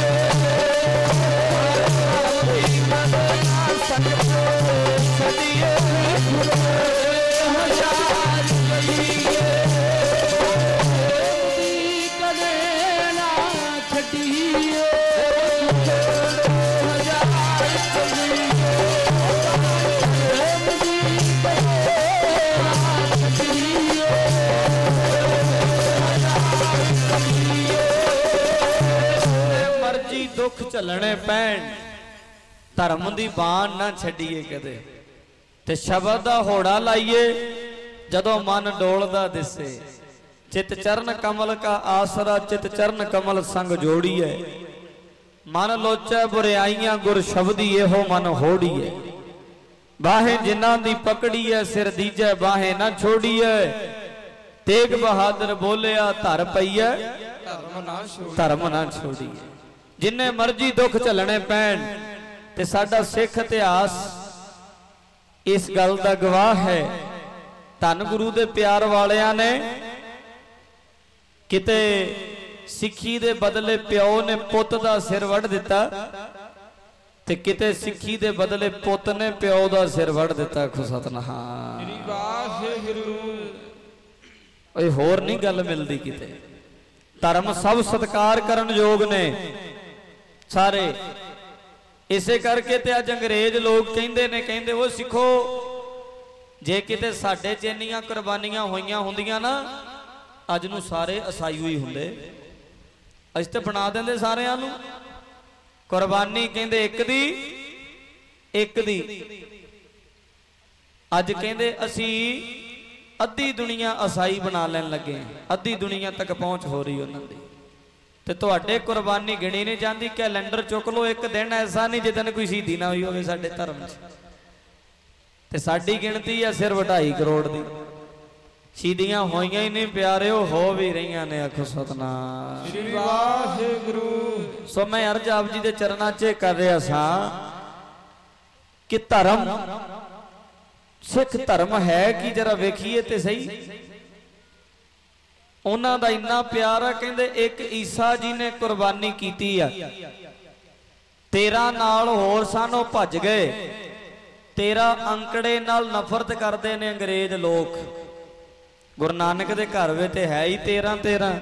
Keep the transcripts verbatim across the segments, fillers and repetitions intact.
दुख झलने पैण धर्म की बाण ना छड्डीए कदे ते शब्द दा होड़ा लाइए जदों मन डोलदा दिसे चित चरण कमल का आसरा चित चरण कमल संग जोड़ीए मन लोचे बुराइयां गुर शब्दी एहो मन होड़ीए बाहें जिन्हां दी पकड़ीए सिर दीजे बाहें ना छोड़ीए तेग बहादुर बोलिया धर पईए धर्म ना छोड़ीए जिन्ने मर्जी दुख झलने पैण ते साडा सिख इतिहास इस गल दा गवाह है। धन गुरु दे प्यार वालियां ने किते सिक्खी दे बदले प्यो ने पुत दा सिर वड़ दिता ते किते सिक्खी दे बदले पुत ने प्यो दा सिर वड़ दिता। खु सतनाम ओए होर नहीं गल मिलदी किते। धर्म सब सत्कार करन योग ने सारे इसे करके ते अज अंग्रेज लोग कहंदे ने कहंदे वो सिखो जे किते साडे च इन्नियां कुर्बानियां होईयां हुंदियां ना अज नूं सारे असाई हुई हुंदे अज ते बना देंदे सारियां नूं कुर्बानी कहंदे एक दी एक दी अज कहंदे असी अद्धी दुनिया असाई बना लैन लगे अद्धी दुनिया तक पहुंच हो रही उन्हां दी ते तुहाडे कुर्बानी गिणी नहीं जाती। कैलेंडर चुक लो एक दिन ऐसा नहीं जिदन कोई शहीदी ना हुई होवे साडे धर्म च ते साडी गिणती है सिर्फ ढाई करोड़ दी शहीदियां होईयां ही नहीं प्यारिओ हो भी रहीआं ने। आखो सतनाम श्री वाहिगुरू। सो मैं अर्ज आप जी दे चरनां च कर रहा सा कि धर्म सिख धर्म है कि जरा वेखीए ते सही उन्हां दा इन्ना प्यार है। कहंदे एक ईसा जी ने कुर्बानी कीती है तेरा नाल होर सन ओह भज गए तेरा अंकड़े नाल नफरत करते ने अंग्रेज लोग। गुरु नानक दे घर वे ते है ही तेरह तेरह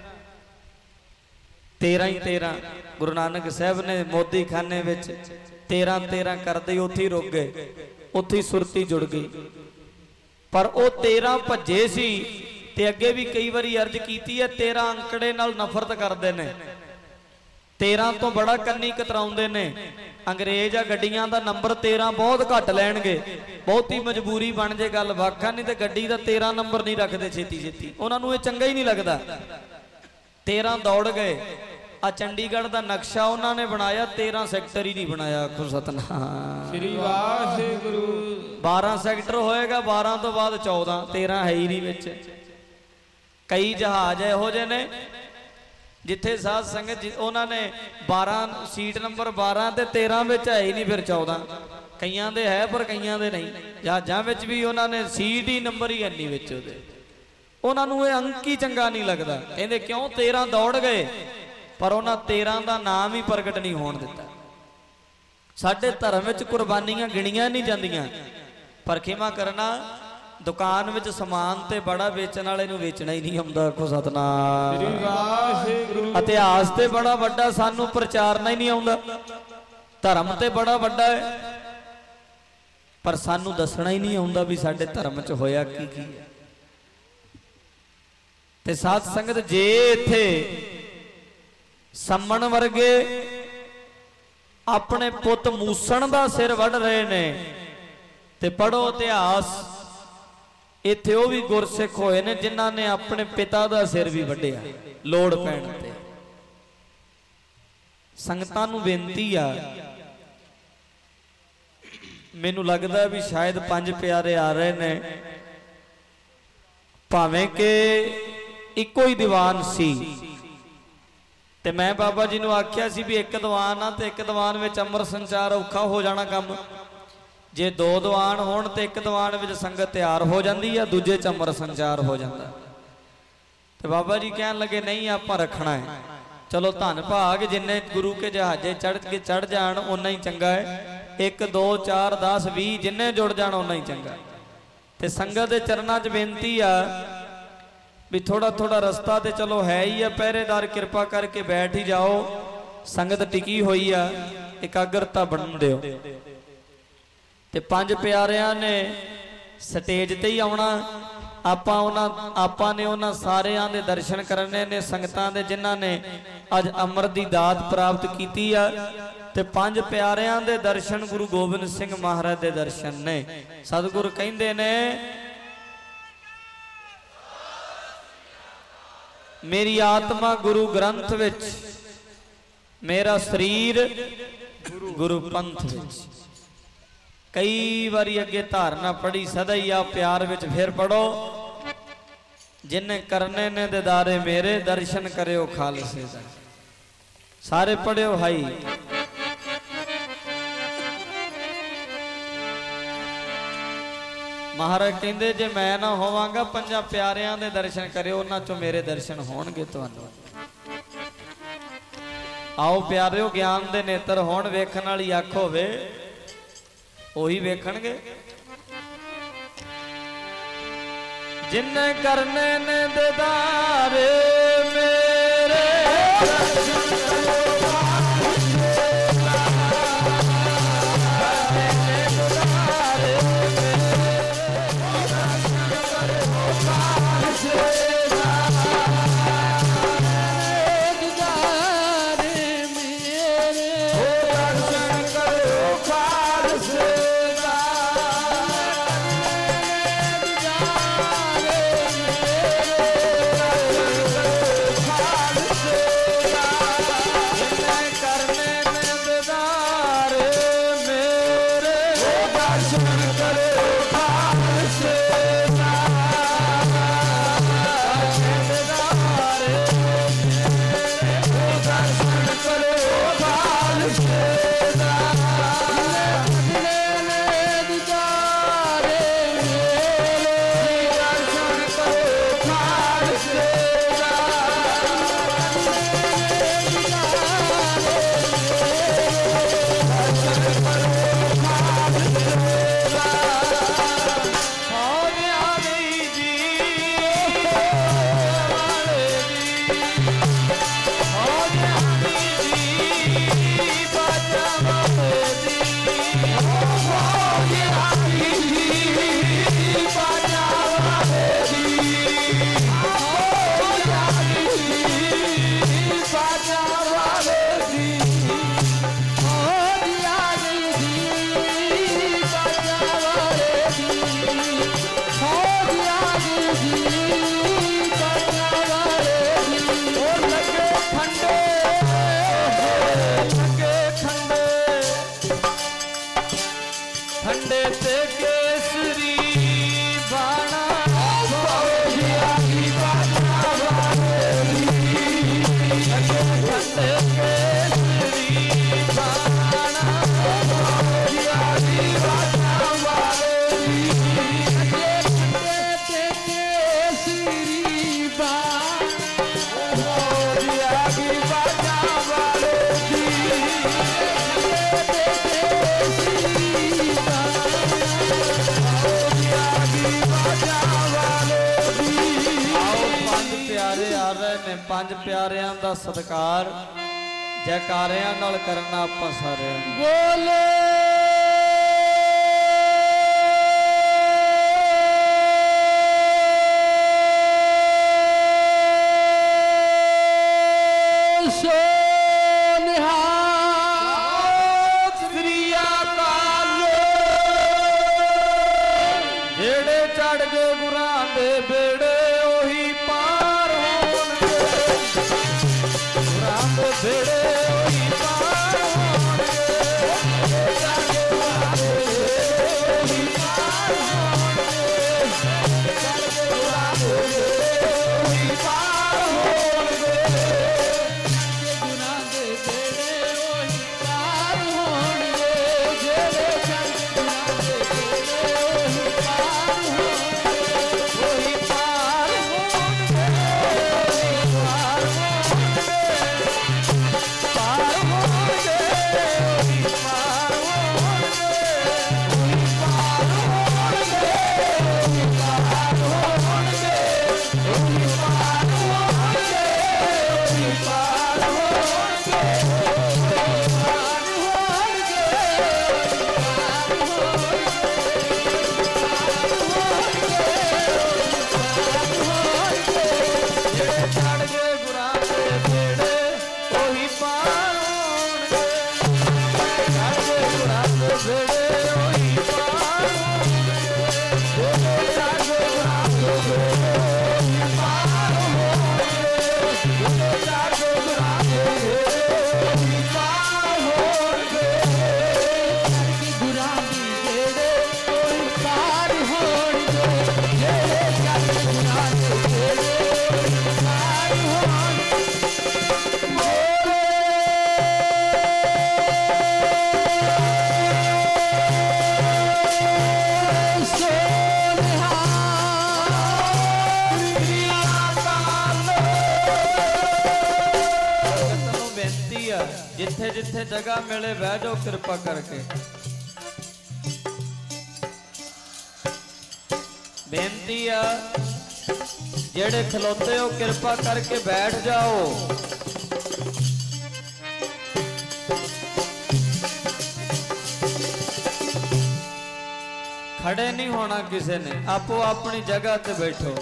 तेरह ही तेरह गुरु नानक साहब ने मोदी खाने विच तेरह तेरह करते उत्थे ही रुक गए उत्थे ही सुरती जुड़ गई पर वो तेरह भजे सी ते अगे भी कई बारी अर्ज की है तेरह अंकड़े नाल नफरत करते हैं तेरह तो बड़ा कन्नी कतराउंदे ने। अंग्रेज आ गड्डियां दा नंबर तेरह बहुत घट लैणगे बहुत ही मजबूरी बन जे गल वाखा नहीं तो गड्डी दा तेरह नंबर नहीं रखते छेती छेती उन्होंने ये चंगा ही नहीं लगता। तेरह दौड़ गए आ चंडीगढ़ का नक्शा उन्होंने बनाया तेरह सैक्टर ही नहीं बनाया। आखो सतनाम श्री वाहिगुरू। बारह सैक्टर होएगा बारह तो बाद चौदह तेरह है ही नहीं विच। कई जहाज इहो जे ने जिथे साध संगत उन्होंने बारह सीट नंबर बारह ते तेरह विच है ही नहीं फिर चौदह कईयां दे है पर कईयां दे नहीं। जहाज़ां विच भी उन्होंने सीट ही नंबर ही है नहीं विच उहदे उन्होंने ये अंक ही चंगा नहीं लगता। कहंदे क्यों तेरह दौड़ गए पर उन्होंने तेरह का नाम ही प्रगट नहीं होण दिता। साडे धर्म विच कुर्बानियां गिणियां नहीं जांदियां पर खिमा करना दुकान विच समान ते बड़ा वेचण वाले नूं वेचना ही नहीं आउंदा। आखो सतनाम इतिहास ते बड़ा वड्डा सानू प्रचारना ही नहीं आउंदा। धर्म ते बड़ा वड्डा है पर सानू दसना ही नहीं आउंदा भी साडे धर्म च होया की की है। ते साध संगत जे इत्थे सम्मण वर्गे अपने पुत मूसण दा सिर वड़ रहे ने ते पढ़ो इतिहास इत्थे वो भी गुरसिख होए ने जिन्हां ने अपने पिता दा सिर भी वड्डिया लोड़ पैण ते। संगतां नूं बेनती आ मैनू लगदा भी शायद पंज प्यारे आ रहे ने भावें के इको ही दीवान सी ते मैं बाबा जी नूं आख्या सी भी एक दीवान आ ते एक दीवान विच अमर संचार औखा हो जाना काम जे दो दीवान होण ते एक दीवान विच संगत तैयार हो जाती है दूजे च अमर संचार हो जाता। तो बाबा जी कहन लगे नहीं आपां रखना है चलो धन भाग जिन्ने गुरु के जहाजे चढ़ के चढ़ जान उन्ना ही चंगा है। एक दो चार दस भी जिन्ने जुड़ जान उन्ना ही चंगा। ते संगत के चरणों च बेनती आ भी थोड़ा थोड़ा रस्ता तो चलो है ही है, पहरेदार कृपा करके बैठ ही जाओ। संगत टिकी हुई आ, एकाग्रता बन दिओ। ते पंज प्यारियां ने स्टेज ते ही आउणा। आपां उन्हां आपां ने उन्हां सारियां दे दर्शन करने ने, संगतां दे जिन्हां ने अज अमृत दी दात प्राप्त कीती आ। ते पंज प्यारियां दे दर्शन गुरु गोबिंद सिंह महाराज दे दर्शन ने। सतगुरु कहिंदे ने मेरी आत्मा गुरु ग्रंथ विच, मेरा शरीर गुरु पंथ विच। कई बारी अगे धारना पढ़ी, सदा ही आ प्यार विच फिर पढ़ो। जिन्हें करने ने दिदारे मेरे, दर्शन करियो खालसे दा। सारे पढ़ियो हाई। महाराज कहते जे मैं ना होवांगा पंजा प्यारियां दे दर्शन करियो, उन्हां चों मेरे दर्शन होणगे तुहानूं। आओ प्यारियो ज्ञान दे नेत्र होण, वेखण वाली अख होवे ओही वेखणगे। जिन्ने करने ने दिदारे मेरे, पंज प्यारियां दा सत्कार जयकारियां नाल करना आपां सारे बोले। जेड़े चढ़ गए गुरां दे बेड़े ओही पार बेड़े ओही पार होणगे। जिथे जिथे जगह मिले बह जाओ कृपा करके। बेनती है जेड़े खलोते हो कृपा करके बैठ जाओ। खड़े नहीं होना किसी ने, आपो अपनी जगह ते बैठो।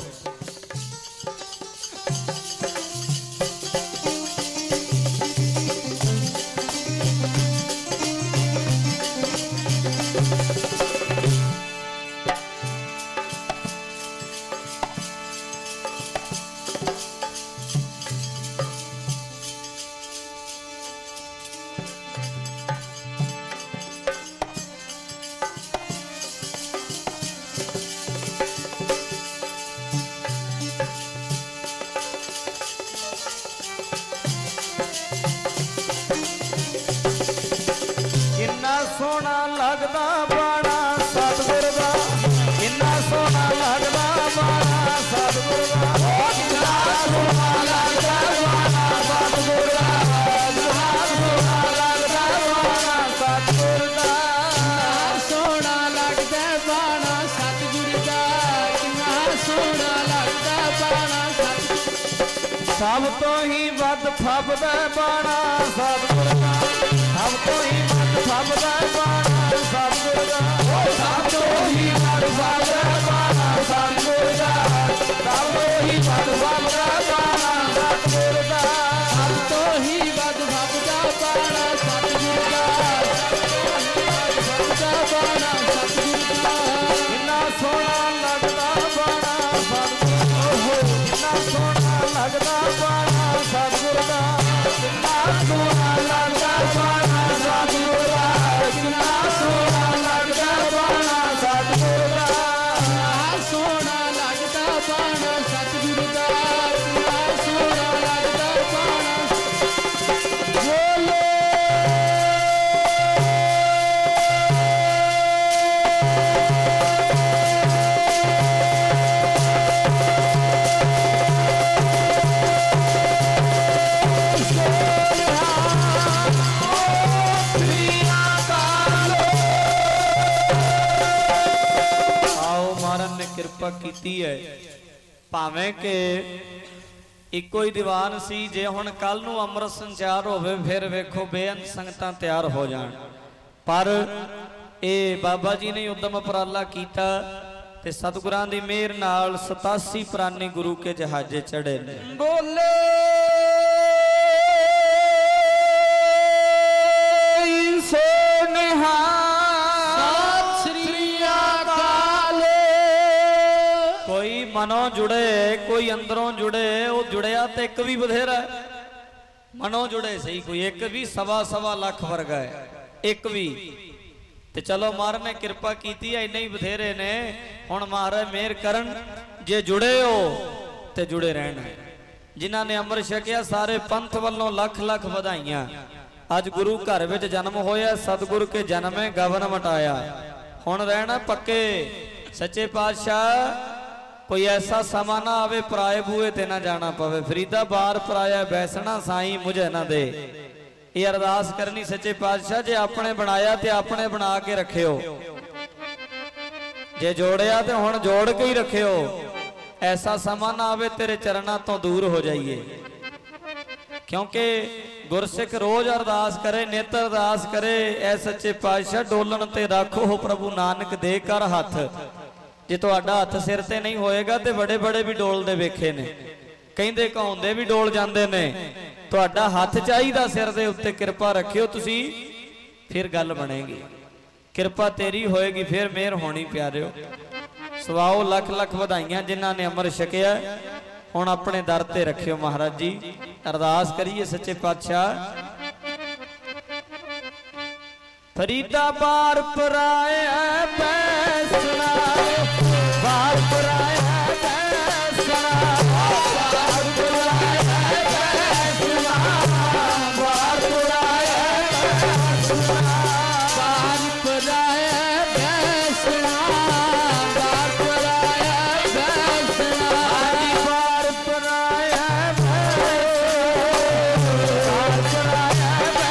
सोना लगदा बाणा सतगुर दा, किन्ना सोना लगदा बाणा सतगुर दा, किन्ना सोना लगदा बाणा सतगुर दा, किन्ना सोना लगदा बाणा सतगुर दा, सोना लगदा बाणा सतगुर दा, किन्ना सोना लगदा बाणा सतगुर। सब तो ही वध फबदा बाणा सतगुर दा, सब तो ही फबदा बाणा सतगुर दा, सब तो ही वध फबदा बाणा सतगुर दा, सब तो ही वध फबदा बाणा सतगुर दा, सब तो ही वध फबदा बाणा सतगुर दा, फबदा बाणा सतगुर दा। किन्ना सोना लगदा बाणा सतगुर, किन्ना सोना लगदा बाणा सतगुर दा, किन्ना सोना लगदा बाणा सतगुर दा, किन्ना सोना लगदा बाणा सतगुर दा, सोना लगदा बाणा सतगुर दा, किन्ना सोना लगदा बाणा बोले। कृपा कीती है भावें के इको ही दीवान सी, जे हुण कल नूं अमृत संचार होवे फिर वेखो बेअंत संगतां तैयार हो जाण, पर ए बाबा जी ने उद्यम उपराला कीता ते सतगुरां दी मेहर नाल सतासी प्राणी गुरु के जहाजे चढ़े ने। बोले सो निहाल मनों जुड़े कोई अंदरों जुड़े, वो जुड़िया तो एक भी बथेरा, मनों जुड़े सही कोई एक भी सवा सवा लख वर्गा है एक भी, तो चलो महाराज ने कृपा की इन्ने ही बथेरे ने। हुण महाराज मेहर करन, जे जुड़े हो तो जुड़े रहना। जिन्हां ने अमृत छकिया सारे पंथ वालों लख लख बधाइयां। अज गुरु घर विच जन्म होया, सतगुरु के जन्मे गवन मटाया। हुण रहना पक्के सच्चे पातशाह, कोई ऐसा समा ना आवे पराए बूए ते ना जाना पवे। फरीदा बार पराया बैसना साईं मुझे ना दे। ये अरदास करनी सच्चे पातशाह, जे अपने बनाया ते अपने बना के रखियो, जे जोड़िया ते हुण जोड़ के ही रखियो। ऐसा समा ना आवे तेरे चरणा तो दूर हो जाइए। क्योंकि गुरसिख रोज अरदास करे, नित अरदास करे, ऐ सच्चे पातशाह डोलन ते रखो हो प्रभु नानक दे कर हथ। जे तुहाडा हथ सिर ते नहीं होएगा तो बड़े बड़े भी डोलदे वेखे ने, कहिंदे कहाउंदे भी डोल जांदे ने। तुहाडा हथ चाहीदा सिर दे उत्ते, कृपा रखियो तुसी, फिर गल बनेगी। कृपा तेरी होएगी फिर मेहर होनी प्यारिओ। सवाओ लख लख बधाइयां जिन्हां ने अमर छकिया। हुण अपने दर ते रखियो महाराज जी। अरदास करिए सच्चे पातशाह। फरीदा बार पराया बैसना, बार पराया बैसना, बार पराया बैसना, बार पराया बैसना, बार पराया बैसना, बार पराया बैसना, बार पराया बैसना, बार पराया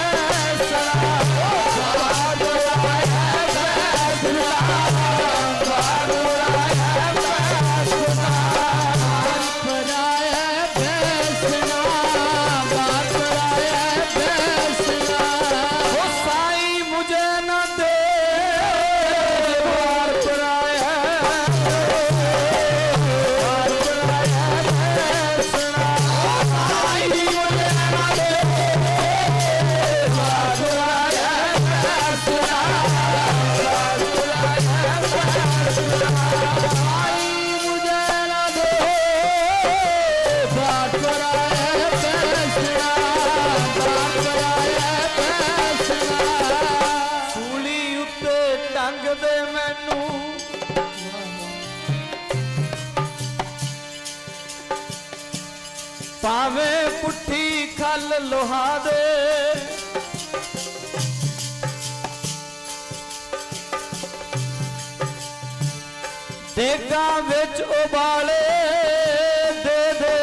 पावे पुट्ठी खल लोहा दे देगा विच उबाले दे दे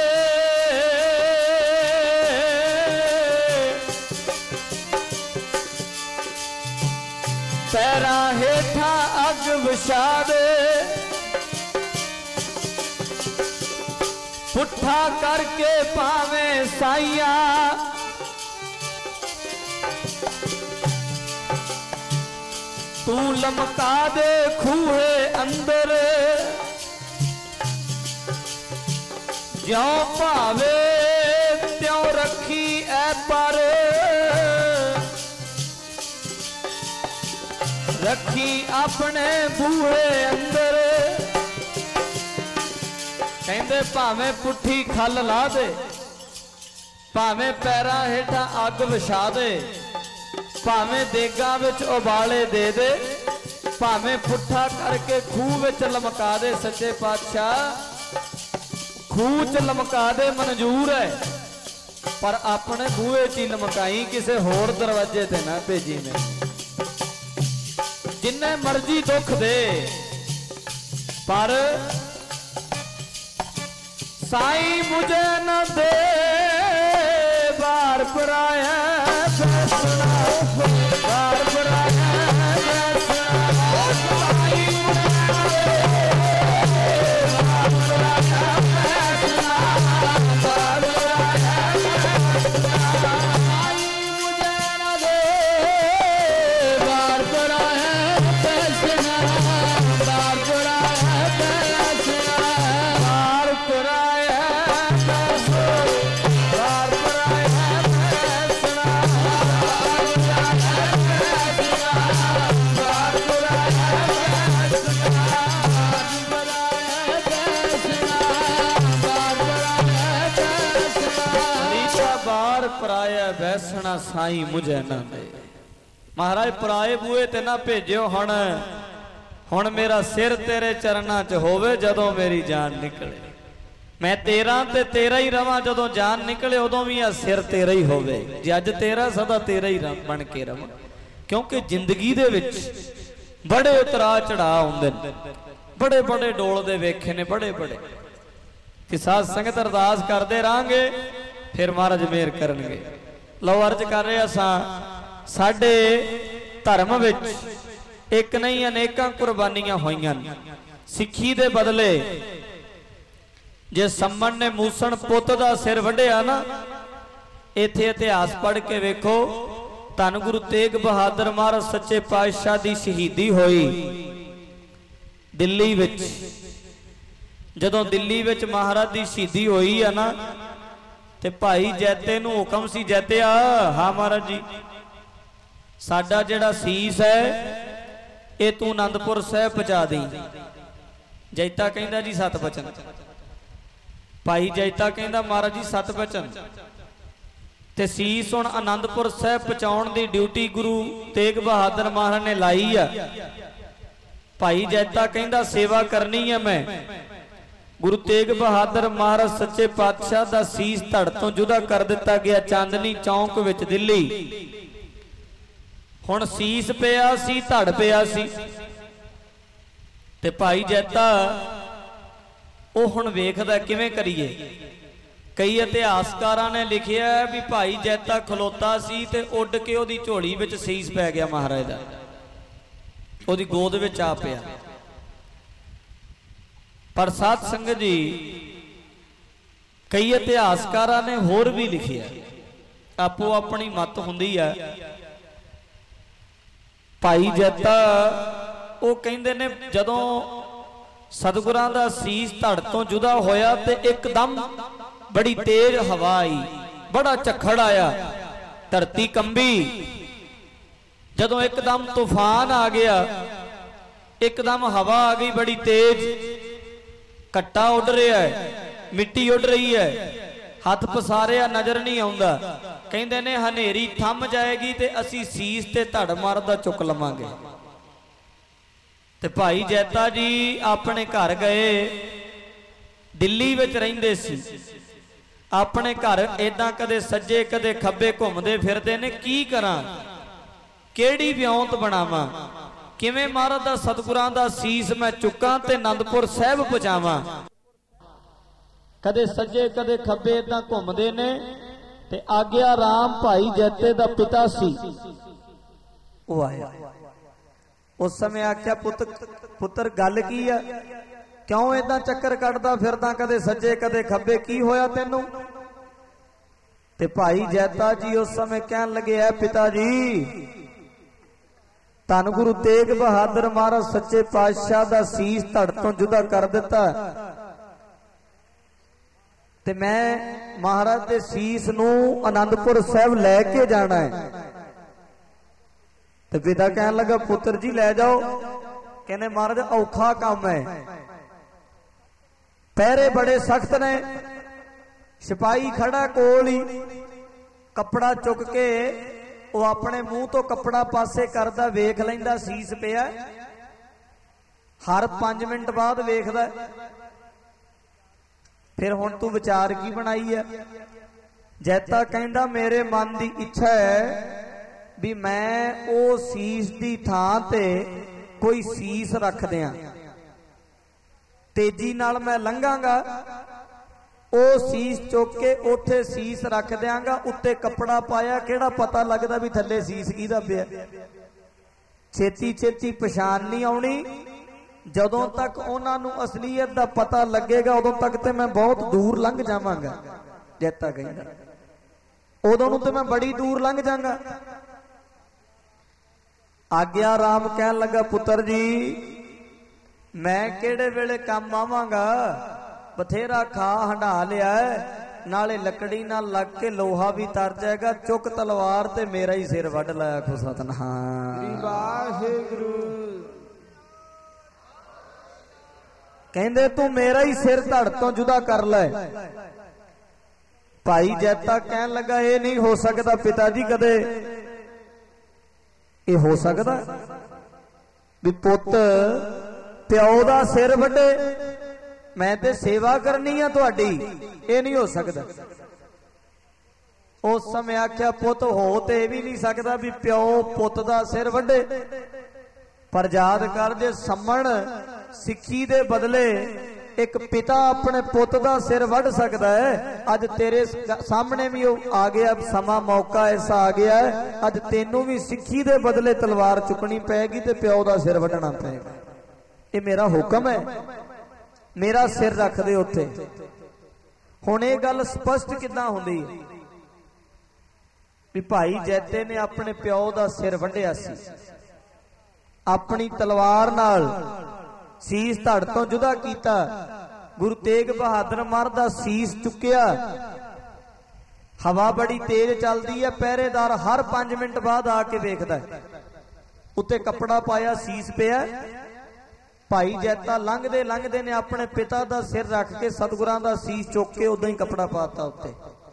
पैरा हेठा अग विछा दे पुट्ठा करके पावे साइया तू लमका दे खूहे अंदर ज्यों भावे त्यों रखी ऐ पर रखी अपने बूहे अंदर कहंदे भावें पुट्ठी खल ला दे भावें पैरां हेठां अग विछा दे भावें देगां विच उबाले दे दे भावें पुट्ठा करके खूह विच लमका दे सच्चे पातशाह खूह च लमका दे मंजूर है पर अपने बूहे च ही लमकाई किसी होर दरवाजे ते ना भेजी में जिन्ने मर्जी दुख दे पर साईं मुझे न दे बार पराया फैसला बार पराया फैसला साईं मुझे बार पराया फैसला बार पराया फैसला साईं मुझे न दे बार पराया फैसला बार पराया फैसला बार पराया पराया बैसना साई मुझे ना दे महाराज पराए बूए ते ना भेजियो हुण हुण मेरा सिर तेरे चरना च होवे जदों मेरी जान निकले मैं तेरा ते तेरा ही रवां जदों जान निकले उदों भी आ सिर तेरा ही होवे जे अज तेरा सदा तेरा ही बन के रवां क्योंकि जिंदगी दे विच बड़े उतरा चढ़ा हुंदे ने बड़े बड़े डोल दे वेखे ने बड़े बड़े कि साध संगत अरदास करदे रहांगे फिर महाराज मेहर करनगे लो अर्ज कर रहे असां साडे धर्म विच एक नहीं अनेकां कुर्बानियां होईयां सिੱਖੀ दे बदले जे सम्मन ने मूसण पुੱਤ दा सिर वड्ढिया ना इत्थे इतिहास पढ़ के वेखो धन गुरु तेग बहादुर महाराज सच्चे पातशाह दी शहीदी होई दिल्ली विच जदों दिल्ली विच महाराज दी शहीदी होई है ना ते भाई जैते नूं हुकम सी जैतिया हाँ महाराज जी साडा जिहड़ा सीस है ये तू आनंदपुर साहिब पहुंचा दी जैता कहंदा जी सत बचन भाई जैता कहंदा महाराज जी सत बचन ते सीस हुण आनंदपुर साहिब पहुंचाउण दी ड्यूटी गुरु तेग बहादुर महाराज ने लाई आ भाई जैता कहंदा सेवा करनी है मैं गुरु तेग बहादुर महाराज सच्चे पातशाह दा सीस धड़ तो जुदा कर दिता गया चांदनी चौंक विच दिल्ली हुण सीस पिया सी धड़ पिया सी ते भाई जैता ओ हुण वेखदा किवें करिए कई इतिहासकारां ने लिखिया भी भाई जैता खलोता सी ते उड के ओदी झोली विच सीस पै गया महाराज दा ओदी गोद विच आ पिया पर साध संगत जी कई इतिहासकारां ने होर भी लिखिया आपो अपनी मत हुंदी है भाई जैता वो कहंदे ने जदों सतगुरां दा सीस धड़ तो जुदा होया ते एकदम बड़ी तेज हवा आई बड़ा झक्खड़ आया धरती कंबी जदों एकदम तूफान आ गया एकदम हवा आ गई बड़ी तेज कट्टा उड़ रहा है मिट्टी उड़ रही है हाथ पसारिया नजर नहीं आउंदा कहंदे ने हनेरी थम जाएगी ते असी सीस ते धड़ मारदा चुक लवांगे ते भाई जैता जी अपने घर गए दिल्ली विच रहिंदे सी ਆਪਣੇ घर इदां कदे सज्जे कदे खब्बे घूमदे फिरदे ने, की करां, किहड़ी विਉਂਤ बनावां, किवें महाराज दा सतगुरां दा सीस मैं चुकां ते आनंदपुर साहिब पहुंचावां। कदे सज्जे कदे खब्बे इदां घूमदे ने। ते आग्या राम भाई जैते दा पिता सी, वो आया। उस समय आख्या पुत्र पुत्र गल की है, क्यों इदां चक्कर कटदा फिरदा, कदे सज्जे कदे खब्बे, की होया तैनू? ते भाई जैता जी उस समय कहन लगे, है पिता जी, धन गुरु तेग बहादुर महाराज सच्चे पातशाह दा सीस धड़ तो जुदा कर दिता, ते मैं महाराज दे सीस नू आनंदपुर साहिब लैके जाना है। ते पिता कहन लगा, पुत्र जी लै जाओ। कहने महाराज औखा काम है, पहरे बड़े सख्त ने, सिपाही खड़ा कोल ही, कपड़ा चुक के वो अपने मुंह तो कपड़ा पासे करदा, वेख लैंदा सीस पिया, हर पांच मिनट बाद वेखदा। फिर हुण तू विचार की बनाई है? जैता कहंदा मेरे मन की इच्छा है भी मैं ओ सीस दी थां ते कोई सीस रख दियां, तेजी नाल मैं लंघांगा, ओ सीस चुक के उथे सीस रख दियांगा, उत्ते कपड़ा पाया, केड़ा पता लगदा भी थल्ले सीस किहदा पिया। छेती छेती पछाण नहीं आउणी। जदों तक उन्हां नूं असलीयत दा पता लगेगा उदों तक ते मैं बहुत दूर लंघ जावांगा। जैता कहंदा उदों नूं ते मैं बड़ी दूर लंघ जांगा। आग्या राम कहन लगा, पुत्र जी मैं केड़े वेले काम आवांगा, बथेरा खा हंडा लिया है, नाले लकड़ी नाल लग के लोहा भी तर जाएगा, चुक तलवार ते मेरा ही सिर वड लाया। खो सतनाम वाहिगुरू। कहंदे तू मेरा ही सिर धड़ तो जुदा कर ले। भाई जैता कहन लगा, ये नहीं हो सकता पिता जी, कदे ये हो सकता भी पुत प्यो दा सिर वड्डे, मैं ते सेवा करनी है तुहाडी, ये नहीं हो सकता। उस समय आख्या, पुत हो ते भी नहीं सकता भी प्यो पुत दा सिर वड्डे, पर याद कर जे सम्मण सिक्खी दे बदले एक पिता अपने पुत दा सिर वढ़ सकता है। अज तेरे सामने भी आ गया समा, मौका ऐसा आ गया है, अज तेनू भी सिक्खी दे बदले तलवार चुकनी पैगी ते प्यो दा सिर वढ़ना पैगा। ये मेरा हुक्म है, मेरा सिर रख दे उत्थे। हुण ये गल स्पष्ट किदां हुंदी भी भाई जैते ने अपने प्यो दा सिर वढ़िया सी, अपनी तलवार नाल सीस धड़ तो जुदा कीता, गुरु तेग बहादुर महाराज दा सीस चुकिया। हवा बड़ी तेज चलदी है, पहरेदार हर पांच मिनट बाद आके वेखदा, उत्ते कपड़ा पाया, सीस पिया। भाई जैता लंघदे लंघदे ने अपने पिता दा सिर रख के सतगुरां दा सीस चुक के उदां ही कपड़ा पाता उत्ते।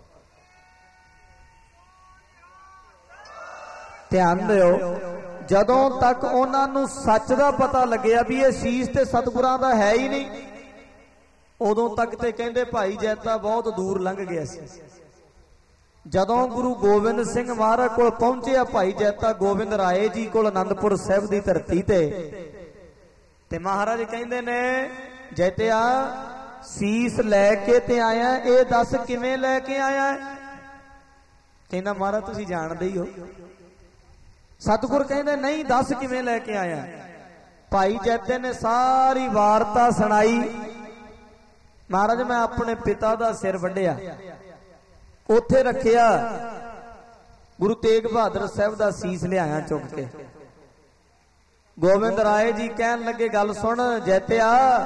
ध्यान दिओ, जदों तक उन्हां नूं सच दा पता लग्या भी ये सीस ते सतगुरां दा है ही नहीं, उदों तक ते कहंदे भाई जैता बहुत दूर लंघ गया सी। जदों गुरु गोबिंद सिंह महाराज कोल पहुंचे भाई जैता गोबिंद राय जी कोल आनंदपुर साहिब दी धरती ते, ते महाराज कहंदे ने, जैतिया सीस लैके ते आया, ये दस किवें लैके आया? कहंदा महाराज तुसीं जाणदे ही हो। सतगुर कहंदे नहीं, दस किवें लैके आया? भाई जैते ने सारी वारता सुनाई। महाराज मैं अपने पिता दा सिर वड्डिया, उत्थे रखिया, गुरु तेग बहादुर साहब दा सीस लिआया चुक के। गोबिंद राय जी कहन लगे, गल सुन जैतिया,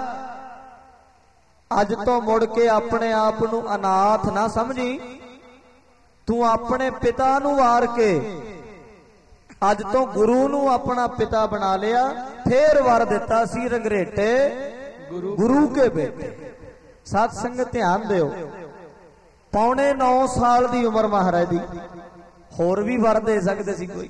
अज तो मुड़ के अपने आप नूं अनाथ ना समझी, तू अपने पिता नूं वार के अज तो गुरु नूं अपना पिता बना लिया। फिर वर दिता सी रंगरेटे गुरु, गुरु के बेटे। सत संगत ध्यान दिओ, पौने नौ साल दी उम्र महाराज दी, होर भी वर दे सकते सी कोई,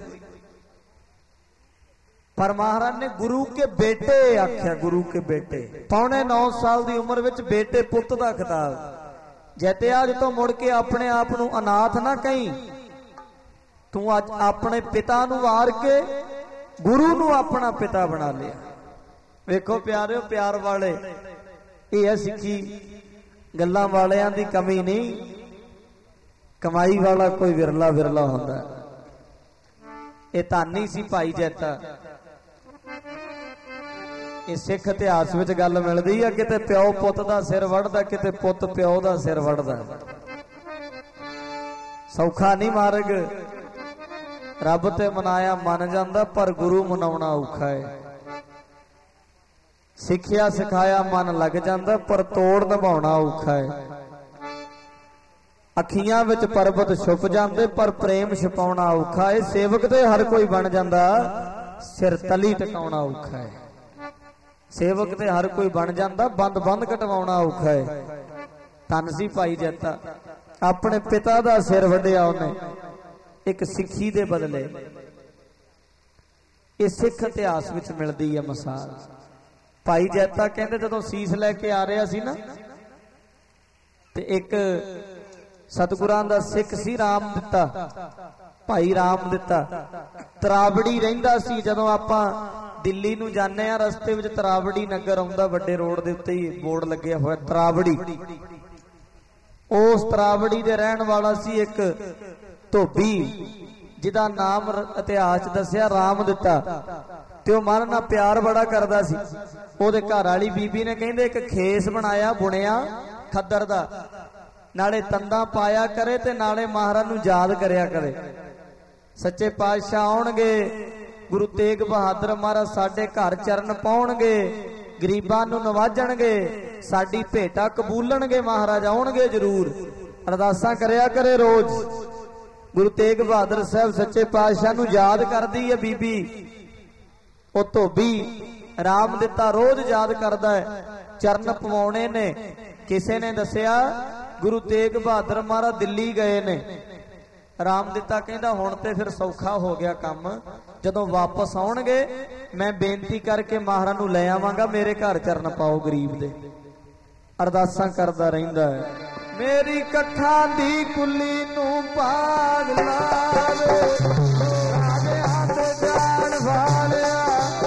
पर महाराज ने गुरु के बेटे आख्या। गुरु के बेटे, पौने नौ साल दी उम्र विच बेटे पुत दा खिताब। ਜੈਤਿਆ ਅੱਜ ਤੋਂ ਮੁੜ ਕੇ ਆਪਣੇ ਆਪ ਨੂੰ ਅਨਾਥ ਨਾ ਕਹੀਂ। ਤੂੰ ਅੱਜ ਆਪਣੇ ਪਿਤਾ ਨੂੰ ਵਾਰ ਕੇ ਗੁਰੂ ਨੂੰ ਆਪਣਾ ਪਿਤਾ ਬਣਾ ਲਿਆ। ਵੇਖੋ ਪਿਆਰਿਓ, ਪਿਆਰ ਵਾਲੇ, ਇਹ ਹੈ ਸਿੱਖੀ। ਗੱਲਾਂ ਵਾਲਿਆਂ ਦੀ ਕਮੀ ਨਹੀਂ, ਕਮਾਈ ਵਾਲਾ ਕੋਈ ਵਿਰਲਾ ਵਿਰਲਾ ਹੁੰਦਾ। ਇਹ ਧਾਨੀ ਸੀ ਭਾਈ ਜੈਤਾ। ਇਹ ਸਿੱਖ ਇਤਿਹਾਸ ਵਿੱਚ ਗੱਲ ਮਿਲਦੀ ਆ, ਕਿਤੇ ਪਿਓ ਪੁੱਤ ਦਾ ਸਿਰ ਵੱਢਦਾ, ਕਿਤੇ ਪੁੱਤ ਪਿਓ ਦਾ ਸਿਰ ਵੱਢਦਾ। ਸੌਖਾ ਨਹੀਂ ਮਾਰਗ, ਰੱਬ ਤੇ ਮਨਾਇਆ ਮੰਨ ਜਾਂਦਾ, ਪਰ ਗੁਰੂ ਮਨਾਉਣਾ ਔਖਾ ਹੈ। ਸਿੱਖਿਆ ਸਿਖਾਇਆ ਮਨ ਲੱਗ ਜਾਂਦਾ, ਪਰ ਤੋੜ ਨਿਭਾਉਣਾ ਔਖਾ ਹੈ। ਅੱਖੀਆਂ ਵਿੱਚ ਪਰਬਤ ਛੁਪ ਜਾਂਦੇ, ਪਰ ਪ੍ਰੇਮ ਛਪਾਉਣਾ ਔਖਾ ਹੈ। ਸੇਵਕ ਤੇ ਹਰ ਕੋਈ ਬਣ ਜਾਂਦਾ, ਸਿਰ ਤਲੀ ਟਿਕਾਉਣਾ ਔਖਾ ਹੈ। ਸੇਵਕ ਤੇ ਹਰ ਕੋਈ ਬਣ ਜਾਂਦਾ, ਬੰਦ ਬੰਦ ਕਟਵਾਉਣਾ ਔਖਾ ਹੈ। ਧੰਨ ਸੀ ਭਾਈ ਜੈਤਾ, ਆਪਣੇ ਪਿਤਾ ਦਾ ਸਿਰ ਵੱਢਿਆ ਉਹਨੇ ਇੱਕ ਸਿੱਖੀ ਦੇ ਬਦਲੇ। ਇਹ ਸਿੱਖ ਇਤਿਹਾਸ ਵਿੱਚ ਮਿਲਦੀ ਹੈ ਮਿਸਾਲ। ਭਾਈ ਜੈਤਾ ਕਹਿੰਦੇ ਜਦੋਂ ਸੀਸ ਲੈ ਕੇ ਆ ਰਿਹਾ ਸੀ ਨਾ, ਤੇ ਇੱਕ ਸਤਿਗੁਰਾਂ ਦਾ ਸਿੱਖ ਸੀ ਰਾਮ ਦਿੱਤਾ, ਭਾਈ ਰਾਮ ਦਿੱਤਾ, ਤਰਾਵੜੀ ਰਹਿੰਦਾ ਸੀ। ਜਦੋਂ ਆਪਾਂ ਦਿੱਲੀ ਨੂੰ ਜਾਂਦੇ ਆ, ਰਸਤੇ ਵਿੱਚ ਤਰਾਵੜੀ ਨਗਰ ਆਉਂਦਾ, ਵੱਡੇ ਰੋਡ ਦੇ ਉੱਤੇ ਹੀ ਬੋਰਡ ਲੱਗਿਆ ਹੋਇਆ ਤਰਾਵੜੀ। ਉਸ ਤਰਾਵੜੀ ਦੇ ਰਹਿਣ ਵਾਲਾ ਸੀ ਇੱਕ ਧੋਬੀ, ਜਿਹਦਾ ਨਾਮ ਇਤਿਹਾਸ ਚ ਦੱਸਿਆ ਰਾਮ ਦਿੱਤਾ। ਤੇ ਉਹ ਮਨ ਨਾਲ ਪਿਆਰ ਬੜਾ ਕਰਦਾ ਸੀ। ਉਹਦੇ ਘਰ ਵਾਲੀ ਬੀਬੀ ਨੇ ਕਹਿੰਦੇ ਇੱਕ ਖੇਸ ਬਣਾਇਆ ਬੁਣਿਆ ਖੱਦਰ ਦਾ, ਨਾਲੇ ਤੰਦਾਂ ਪਾਇਆ ਕਰੇ ਤੇ ਨਾਲੇ ਮਹਾਰਾਜ ਨੂੰ ਯਾਦ ਕਰਿਆ ਕਰੇ। ਸੱਚੇ ਪਾਤਸ਼ਾਹ ਆਉਣਗੇ, ਗੁਰੂ ਤੇਗ ਬਹਾਦਰ ਮਹਾਰਾਜ ਸਾਡੇ ਘਰ ਚਰਨ ਪਾਉਣਗੇ, ਗਰੀਬਾਂ ਨੂੰ ਨਵਾਜਣਗੇ, ਸਾਡੀ ਭੇਟਾ ਕਬੂਲਣਗੇ, ਮਹਾਰਾਜ ਆਉਣਗੇ ਜ਼ਰੂਰ। ਅਰਦਾਸਾਂ ਕਰਿਆ ਕਰੇ ਰੋਜ਼। ਗੁਰੂ ਤੇਗ ਬਹਾਦਰ ਸਾਹਿਬ ਸੱਚੇ ਪਾਤਸ਼ਾਹ ਨੂੰ ਯਾਦ ਕਰਦੀ ਹੈ ਬੀਬੀ। ਉਹ ਧੋਬੀ ਰਾਮ ਦਿੱਤਾ ਰੋਜ਼ ਯਾਦ ਕਰਦਾ ਹੈ। ਚਰਨ ਪਵਾਉਣੇ ਨੇ। ਕਿਸੇ ਨੇ ਦੱਸਿਆ ਗੁਰੂ ਤੇਗ ਬਹਾਦਰ ਮਹਾਰਾਜ ਦਿੱਲੀ ਗਏ ਨੇ। ਰਾਮ ਦਿੱਤਾ ਕਹਿੰਦਾ ਹੁਣ ਤੇ ਫਿਰ ਸੌਖਾ ਹੋ ਗਿਆ ਕੰਮ, ਜਦੋਂ ਵਾਪਸ ਆਉਣਗੇ ਮੈਂ ਬੇਨਤੀ ਕਰਕੇ ਮਹਾਰਾਜ ਨੂੰ ਲੈ ਆਵਾਂਗਾ, ਮੇਰੇ ਘਰ ਚਰਨ ਪਾਓ ਗਰੀਬ ਦੇ। ਅਰਦਾਸਾਂ ਕਰਦਾ ਰਹਿੰਦਾ ਹੈ। ਮੇਰੀ ਕੱਖਾਂ ਦੀ ਕੁੱਲੀ ਨੂੰ ਪਾਗ ਲਾਵੇ, ਰਾਜਿਆਂ ਦੇ ਜਾਣ ਵਾਲਿਆ,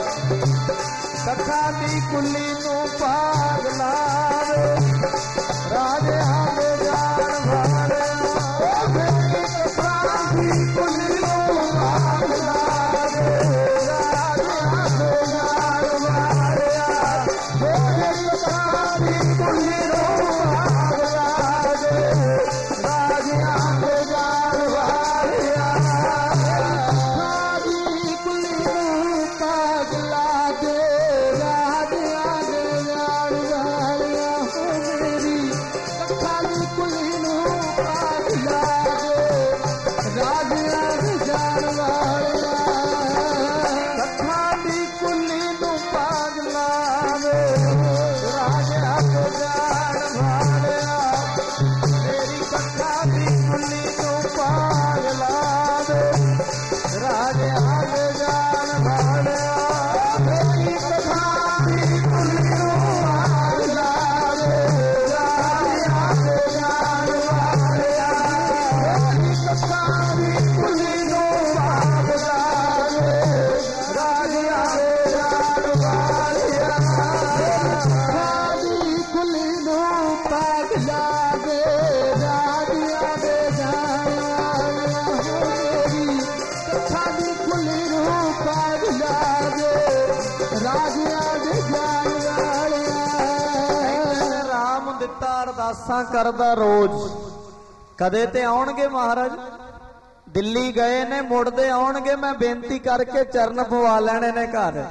ਕੱਖਾਂ ਦੀ ਕੁੱਲੀ ਨੂੰ ਪਾਗ ਲਾਵੇ, ਰਾਜਿਆਂ ਦੇ ਜਾਣ ਵਾਲਿਆ, ਮੇਰੀ ਕੱਖਾਂ ਦੀ ਕੁੱਲੀ ਨੂੰ ਪਾਗ ਲਾਵੇ, ਰਾਜਿਆਂ ਦੇ ਜਾਣ ਵਾਲਿਆ, ਮੇਰੀ ਕੱਖਾਂ ਦੀ ਕੁੱਲੀ ਨੂੰ ਪਾਗ ਲਾਵੇ, ਰਾਜਿਆਂ ਦੇ ਜਾਣ ਵਾਲਿਆ, ਰਾਜੀ ਕੁੱਲੀ ਨੂੰ ਪਾਗ ਲਾਵੇ, ਰਾਜਿਆਂ ਦੇ ਜਾਣ ਵਾਲਿਆ, ਮੇਰੀ ਕੱਖਾਂ ਦੀ ਕੁੱਲੀ ਨੂੰ ਪਾਗ ਲਾਵੇ, ਰਾਜਿਆਂ ਦੇ ਜਾਣ ਵਾਲਿਆ, ਕੱਖਾਂ ਦੀ ਕੁੱਲੀ ਨੂੰ ਪਾਗ ਲਾਵੇ, ਰਾਜਿਆਂ ਦੇ ਜਾਣ ਵਾਲਿਆ, ਮੇਰੀ ਕੱਖਾਂ ਦੀ ਕੁੱਲੀ ਨੂੰ ਪਾਗ ਲਾਵੇ, ਰਾਜਿਆਂ ਦੇ ਜਾਣ ਵਾਲਿਆ, ਮੇਰੀ ਕੱਖਾਂ ਦੀ ਕੁੱਲੀ ਨੂੰ ਪਾਗ ਲਾਵੇ, ਰਾਜਿਆਂ ਦੇ ਜਾਣ ਵਾਲਿਆ, ਮੇਰੀ ਕੱਖਾਂ ਦੀ ਕੁੱਲੀ ਨੂੰ ਪਾਗ ਲਾਵੇ, ਰਾਜਿਆਂ ਦੇ ਜਾਣ ਵਾਲਿਆ, ਰਾਜੀ ਕੁੱਲੀ ਨੂੰ ਪਾਗ ਲਾਵੇ, ਰਾਜਿਆਂ ਦੇ ਜਾਣ ਵਾਲਿਆ, ਮੇਰੀ ਕੱਖਾਂ ਦੀ ਕੁੱਲੀ ਨੂੰ ਪਾਗ ਲਾਵੇ, ਰਾਜਿਆਂ ਦੇ ਜਾਣ ਵਾਲਿਆ। ਰਾਮ ਦਿੱਤਾ ਅਰਦਾਸਾਂ ਕਰਦਾ ਰੋਜ਼। ਕਦੇ ਤੇ ਆਉਣਗੇ ਮਹਾਰਾਜ, ਦਿੱਲੀ ਗਏ ਨੇ, ਮੁੜਦੇ ਆਉਣਗੇ, ਮੈਂ ਬੇਨਤੀ ਕਰਕੇ ਚਰਨ ਪਵਾ ਲੈਣੇ ਨੇ ਘਰ।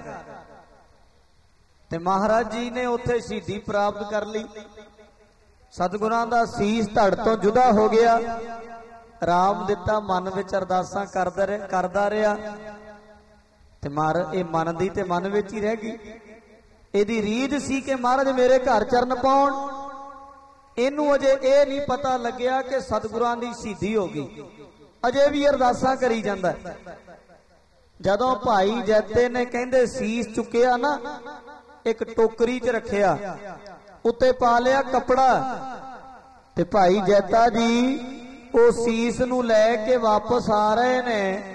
ਤੇ ਮਹਾਰਾਜ ਜੀ ਨੇ ਉੱਥੇ ਸ਼ਹੀਦੀ ਪ੍ਰਾਪਤ ਕਰ ਲਈ। ਸਤਿਗੁਰਾਂ ਦਾ ਸੀਸ ਧੜ ਤੋਂ ਜੁਦਾ ਹੋ ਗਿਆ। ਰਾਮ ਦਿੱਤਾ ਮਨ ਵਿੱਚ ਅਰਦਾਸਾਂ ਕਰਦਾ ਰਿਹਾ ਕਰਦਾ ਰਿਹਾ ਤੇ ਮਹਾਰਾਜ ਇਹ ਮਨ ਦੀ ਤੇ ਮਨ ਵਿੱਚ ਹੀ ਰਹਿ ਗਈ। ਇਹਦੀ ਰੀਝ ਸੀ ਕਿ ਮਹਾਰਾਜ ਮੇਰੇ ਘਰ ਚਰਨ ਪਾਉਣ। ਇਹਨੂੰ ਅਜੇ ਇਹ ਨਹੀਂ ਪਤਾ ਲੱਗਿਆ ਕਿ ਸਤਿਗੁਰਾਂ ਦੀ ਸ਼ਹੀਦੀ ਹੋ ਗਈ। ਅਜੇ ਵੀ ਅਰਦਾਸਾਂ ਕਰੀ ਜਾਂਦਾ। ਜਦੋਂ ਭਾਈ ਜੈਤੇ ਨੇ ਕਹਿੰਦੇ ਸੀਸ ਚੁੱਕਿਆ ਨਾ, ਇੱਕ ਟੋਕਰੀ 'ਚ ਰੱਖਿਆ, ਉੱਤੇ ਪਾ ਲਿਆ ਕੱਪੜਾ ਤੇ ਭਾਈ ਜੈਤਾ ਜੀ ਉਹ ਸੀਸ ਨੂੰ ਲੈ ਕੇ ਵਾਪਸ ਆ ਰਹੇ ਨੇ।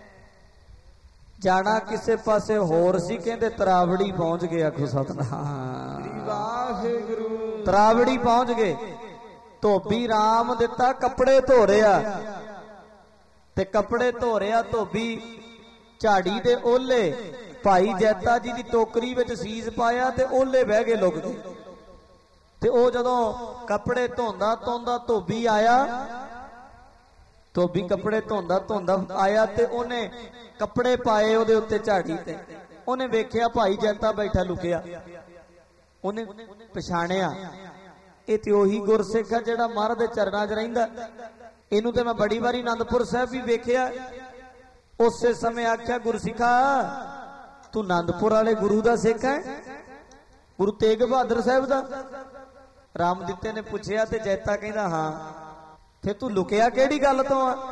ਜਾਣਾ ਕਿਸੇ ਪਾਸੇ ਹੋਰ ਸੀ, ਕਹਿੰਦੇ ਤਰਾਵੜੀ ਪਹੁੰਚ ਗਏ। ਆਖੋ ਸਤਨਾਮ ਵਾਹਿਗੁਰੂ। ਤਰਾਵੜੀ ਪਹੁੰਚ ਗਏ। ਧੋਬੀ ਰਾਮ ਦਿੱਤਾ ਕੱਪੜੇ ਧੋ ਰਿਹਾ, ਤੇ ਕੱਪੜੇ ਧੋ ਰਿਹਾ ਧੋਬੀ ਝਾੜੀ ਦੇ ਓਲੇ ਭਾਈ ਜੈਤਾ ਜੀ ਦੀ ਟੋਕਰੀ ਵਿੱਚ ਸੀਸ ਪਾਇਆ ਤੇ ਓਲੇ ਬਹਿ ਗਏ ਲੁਕ ਗਏ। ਤੇ ਉਹ ਜਦੋਂ ਕੱਪੜੇ ਧੋਂਦਾ ਧੋਂਦਾ ਧੋਬੀ ਆਇਆ, ਧੋਬੀ ਕੱਪੜੇ ਧੋਂਦਾ ਧੋਂਦਾ ਆਇਆ ਤੇ ਉਹਨੇ ਕੱਪੜੇ ਪਾਏ ਉਹਦੇ ਉੱਤੇ ਝਾੜੀ ਤੇ। ਉਹਨੇ ਵੇਖਿਆ ਭਾਈ ਜੈਤਾ ਬੈਠਾ ਲੁਕਿਆ। ਉਹਨੇ ਪਛਾਣਿਆ ਇਹ ਤੇ ਉਹੀ ਗੁਰਸਿੱਖ ਆ ਜਿਹੜਾ ਮਹਾਰਾਜ ਦੇ ਚਰਨਾਂ 'ਚ ਰਹਿੰਦਾ। ਇਹਨੂੰ ਤੇ ਮੈਂ ਬੜੀ ਵਾਰੀ ਆਨੰਦਪੁਰ ਸਾਹਿਬ ਵੀ ਵੇਖਿਆ। ਉਸੇ ਸਮੇਂ ਆਖਿਆ, ਗੁਰਸਿੱਖਾ ਤੂੰ ਆਨੰਦਪੁਰ ਵਾਲੇ ਗੁਰੂ ਦਾ ਸਿੱਖ ਹੈ, ਗੁਰੂ ਤੇਗ ਬਹਾਦਰ ਸਾਹਿਬ ਦਾ? ਰਾਮਦਿੱਤੇ ਨੇ ਪੁੱਛਿਆ ਤੇ ਜੈਤਾ ਕਹਿੰਦਾ ਹਾਂ। ਫਿਰ ਤੂੰ ਲੁਕਿਆ ਕਿਹੜੀ ਗੱਲ ਤੋਂ ਆ?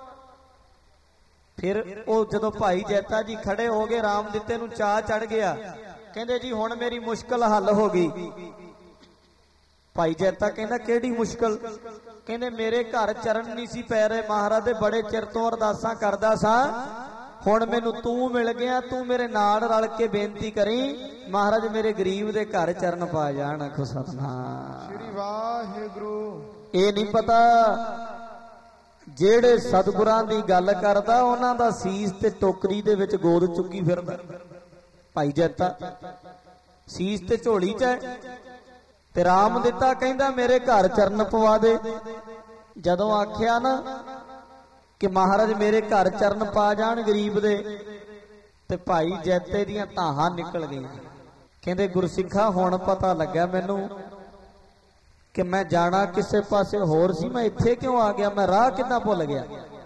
ਫਿਰ ਉਹ ਜਦੋਂ ਭਾਈ ਜੈਤਾ ਜੀ ਖੜੇ ਹੋ ਗਏ, ਰਾਮਦਿੱਤੇ ਨੂੰ ਚਾਹ ਚੜ ਗਿਆ। ਕਹਿੰਦੇ ਜੀ ਹੁਣ ਮੇਰੀ ਮੁਸ਼ਕਲ ਹੱਲ ਹੋ ਗਈ। ਭਾਈ ਜੈਤਾ ਕਹਿੰਦਾ ਕਿਹੜੀ ਮੁਸ਼ਕਲ? ਕਹਿੰਦੇ ਮੇਰੇ ਘਰ ਚਰਨ ਨਹੀਂ ਸੀ ਪੈ ਰਹੇ ਮਹਾਰਾਜ ਦੇ, ਬੜੇ ਚਿਰ ਤੋਂ ਅਰਦਾਸਾਂ ਕਰਦਾ ਸਾਂ, ਹੁਣ ਮੈਨੂੰ ਤੂੰ ਮਿਲ ਗਿਆ। ਤੂੰ ਮੇਰੇ ਨਾਲ ਰਲ ਕੇ ਬੇਨਤੀ ਕਰੀ ਮਹਾਰਾਜ ਮੇਰੇ ਗਰੀਬ ਦੇ ਘਰ ਚਰਨ ਪਾ ਜਾਣ। ਆਖੋ ਸਤਨਾਮ ਸ੍ਰੀ ਵਾਹਿਗੁਰੂ। ਇਹ ਨਹੀਂ ਪਤਾ ਜਿਹੜੇ ਸਤਿਗੁਰਾਂ ਦੀ ਗੱਲ ਕਰਦਾ ਉਹਨਾਂ ਦਾ ਸੀਸ ਤੇ ਟੋਕਰੀ ਦੇ ਵਿੱਚ ਗੋਦ ਚੁੱਕੀ ਫਿਰਦਾ। ਭਾਈ ਜੈਤਾ ਸੀਸ ਤੇ ਝੋਲੀ 'ਚ ਹੈ ਤੇ ਰਾਮਦਿੱਤਾ ਕਹਿੰਦਾ ਮੇਰੇ ਘਰ ਚਰਨ ਪਵਾ ਦੇ। ਜਦੋਂ ਆਖਿਆ ਨਾ ਕਿ ਮਹਾਰਾਜ ਮੇਰੇ ਘਰ ਚਰਨ ਪਾ ਜਾਣ ਗਰੀਬ ਦੇ, ਤੇ ਭਾਈ ਜੈਤੇ ਦੀਆਂ ਧਾਹਾਂ ਨਿਕਲ ਗਈਆਂ। ਕਹਿੰਦੇ ਗੁਰਸਿੱਖਾ ਹੁਣ ਪਤਾ ਲੱਗਾ ਮੈਨੂੰ ਕਿ ਮੈਂ ਜਾਣਾ ਕਿਸੇ ਪਾਸੇ ਹੋਰ ਸੀ, ਮੈਂ ਇੱਥੇ ਕਿਉਂ ਆ ਗਿਆ? ਮੈਂ ਰਾਹ ਕਿੱਦਾਂ ਭੁੱਲ ਗਿਆ?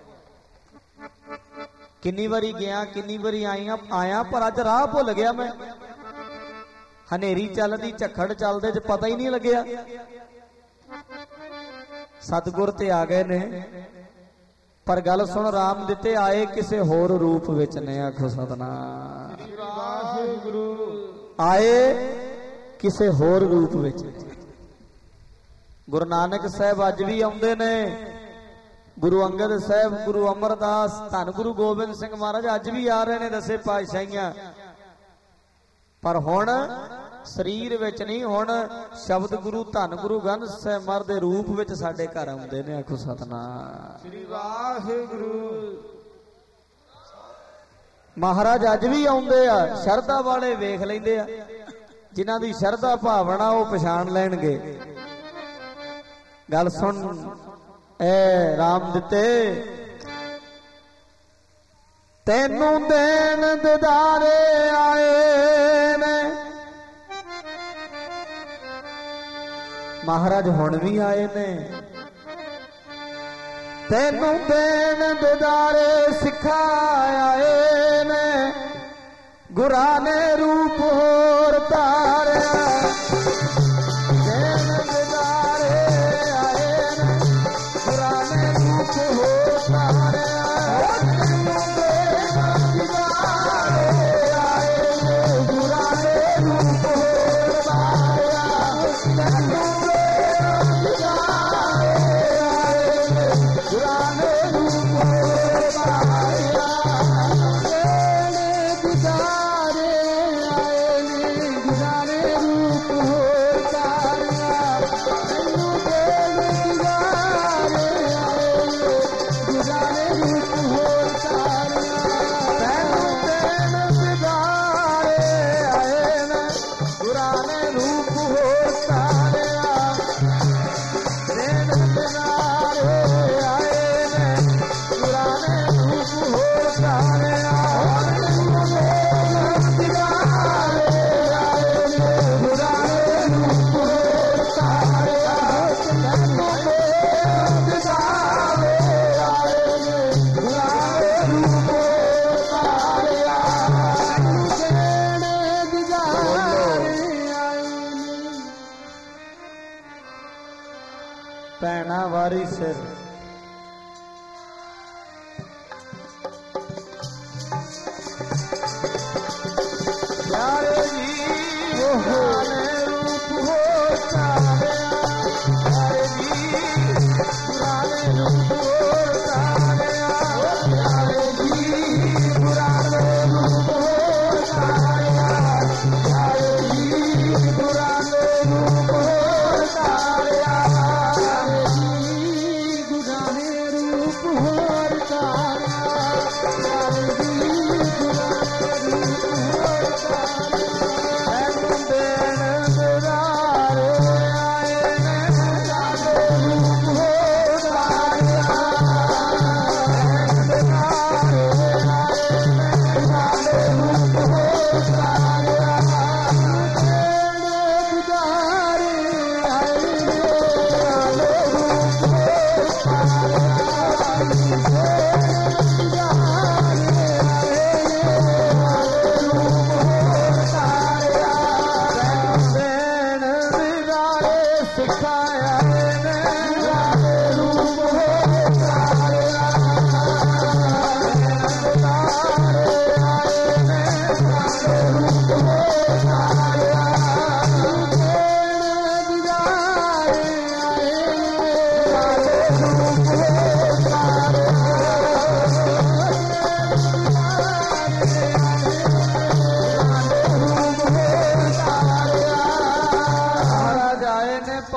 ਕਿੰਨੀ ਵਾਰੀ ਗਿਆ, ਕਿੰਨੀ ਵਾਰੀ ਆਈਆਂ ਆਇਆ, ਪਰ ਅੱਜ ਰਾਹ ਭੁੱਲ ਗਿਆ ਮੈਂ। ਹਨੇਰੀ ਚੱਲਦੀ, ਝੱਖੜ ਚੱਲਦੇ 'ਚ ਪਤਾ ਹੀ ਨਹੀਂ ਲੱਗਿਆ। ਸਤਿਗੁਰ ਤੇ ਆ ਗਏ ਨੇ, ਪਰ ਗੱਲ ਸੁਣ, ਰਾਮਦਿੱਤੇ ਆਏ ਕਿਸੇ ਹੋਰ ਰੂਪ ਵਿੱਚ ਨੇ। ਆਖੋ ਸਤਨਾਮ ਆਏ ਕਿਸੇ ਹੋਰ ਰੂਪ ਵਿੱਚ। ਗੁਰੂ ਨਾਨਕ ਸਾਹਿਬ ਅੱਜ ਵੀ ਆਉਂਦੇ ਨੇ, ਗੁਰੂ ਅੰਗਦ ਸਾਹਿਬ, ਗੁਰੂ ਅਮਰਦਾਸ, ਧੰਨ ਗੁਰੂ ਗੋਬਿੰਦ ਸਿੰਘ ਮਹਾਰਾਜ ਅੱਜ ਵੀ ਆ ਰਹੇ ਨੇ ਦਸੇ ਪਾਤਸ਼ਾਹੀਆਂ। ਪਰ ਹੁਣ ਸਰੀਰ ਵਿੱਚ ਨਹੀਂ, ਹੁਣ ਸ਼ਬਦ ਗੁਰੂ ਧੰਨ ਗੁਰੂ ਗ੍ਰੰਥ ਸਾਹਿਬ ਮਹਾਰਾਜ ਦੇ ਰੂਪ ਵਿੱਚ ਸਾਡੇ ਘਰ ਆਉਂਦੇ ਨੇ। ਆਖੋ ਸਤਨਾਮ ਸ੍ਰੀ ਵਾਹਿਗੁਰੂ। ਮਹਾਰਾਜ ਅੱਜ ਵੀ ਆਉਂਦੇ ਆ, ਸ਼ਰਧਾ ਵਾਲੇ ਵੇਖ ਲੈਂਦੇ ਆ, ਜਿਨ੍ਹਾਂ ਦੀ ਸ਼ਰਧਾ ਭਾਵਨਾ ਉਹ ਪਛਾਣ ਲੈਣਗੇ। ਗੱਲ ਸੁਣ ਐ ਰਾਮਦਿੱਤੇ, ਤੈਨੂੰ ਦੇਣ ਦਿਦਾਰੇ ਆਏ ਨੇ। ਮਹਾਰਾਜ ਹੁਣ ਵੀ ਆਏ ਨੇ, ਤੈਨੂੰ ਦੇਣ ਦਿਦਾਰੇ ਸਿੱਖਾ ਆਏ ਨੇ। ਗੁਰਾਂ ਨੇ ਰੂਪ ਹੋਰ ਧਾਰਿਆ, ਦੇਣ ਦਿਦਾਰੇ ਆਏ ਨੇ। ਗੁਰਾਂ ਨੇ ਰੂਪ ਹੋਰ ਧਾਰਿਆ,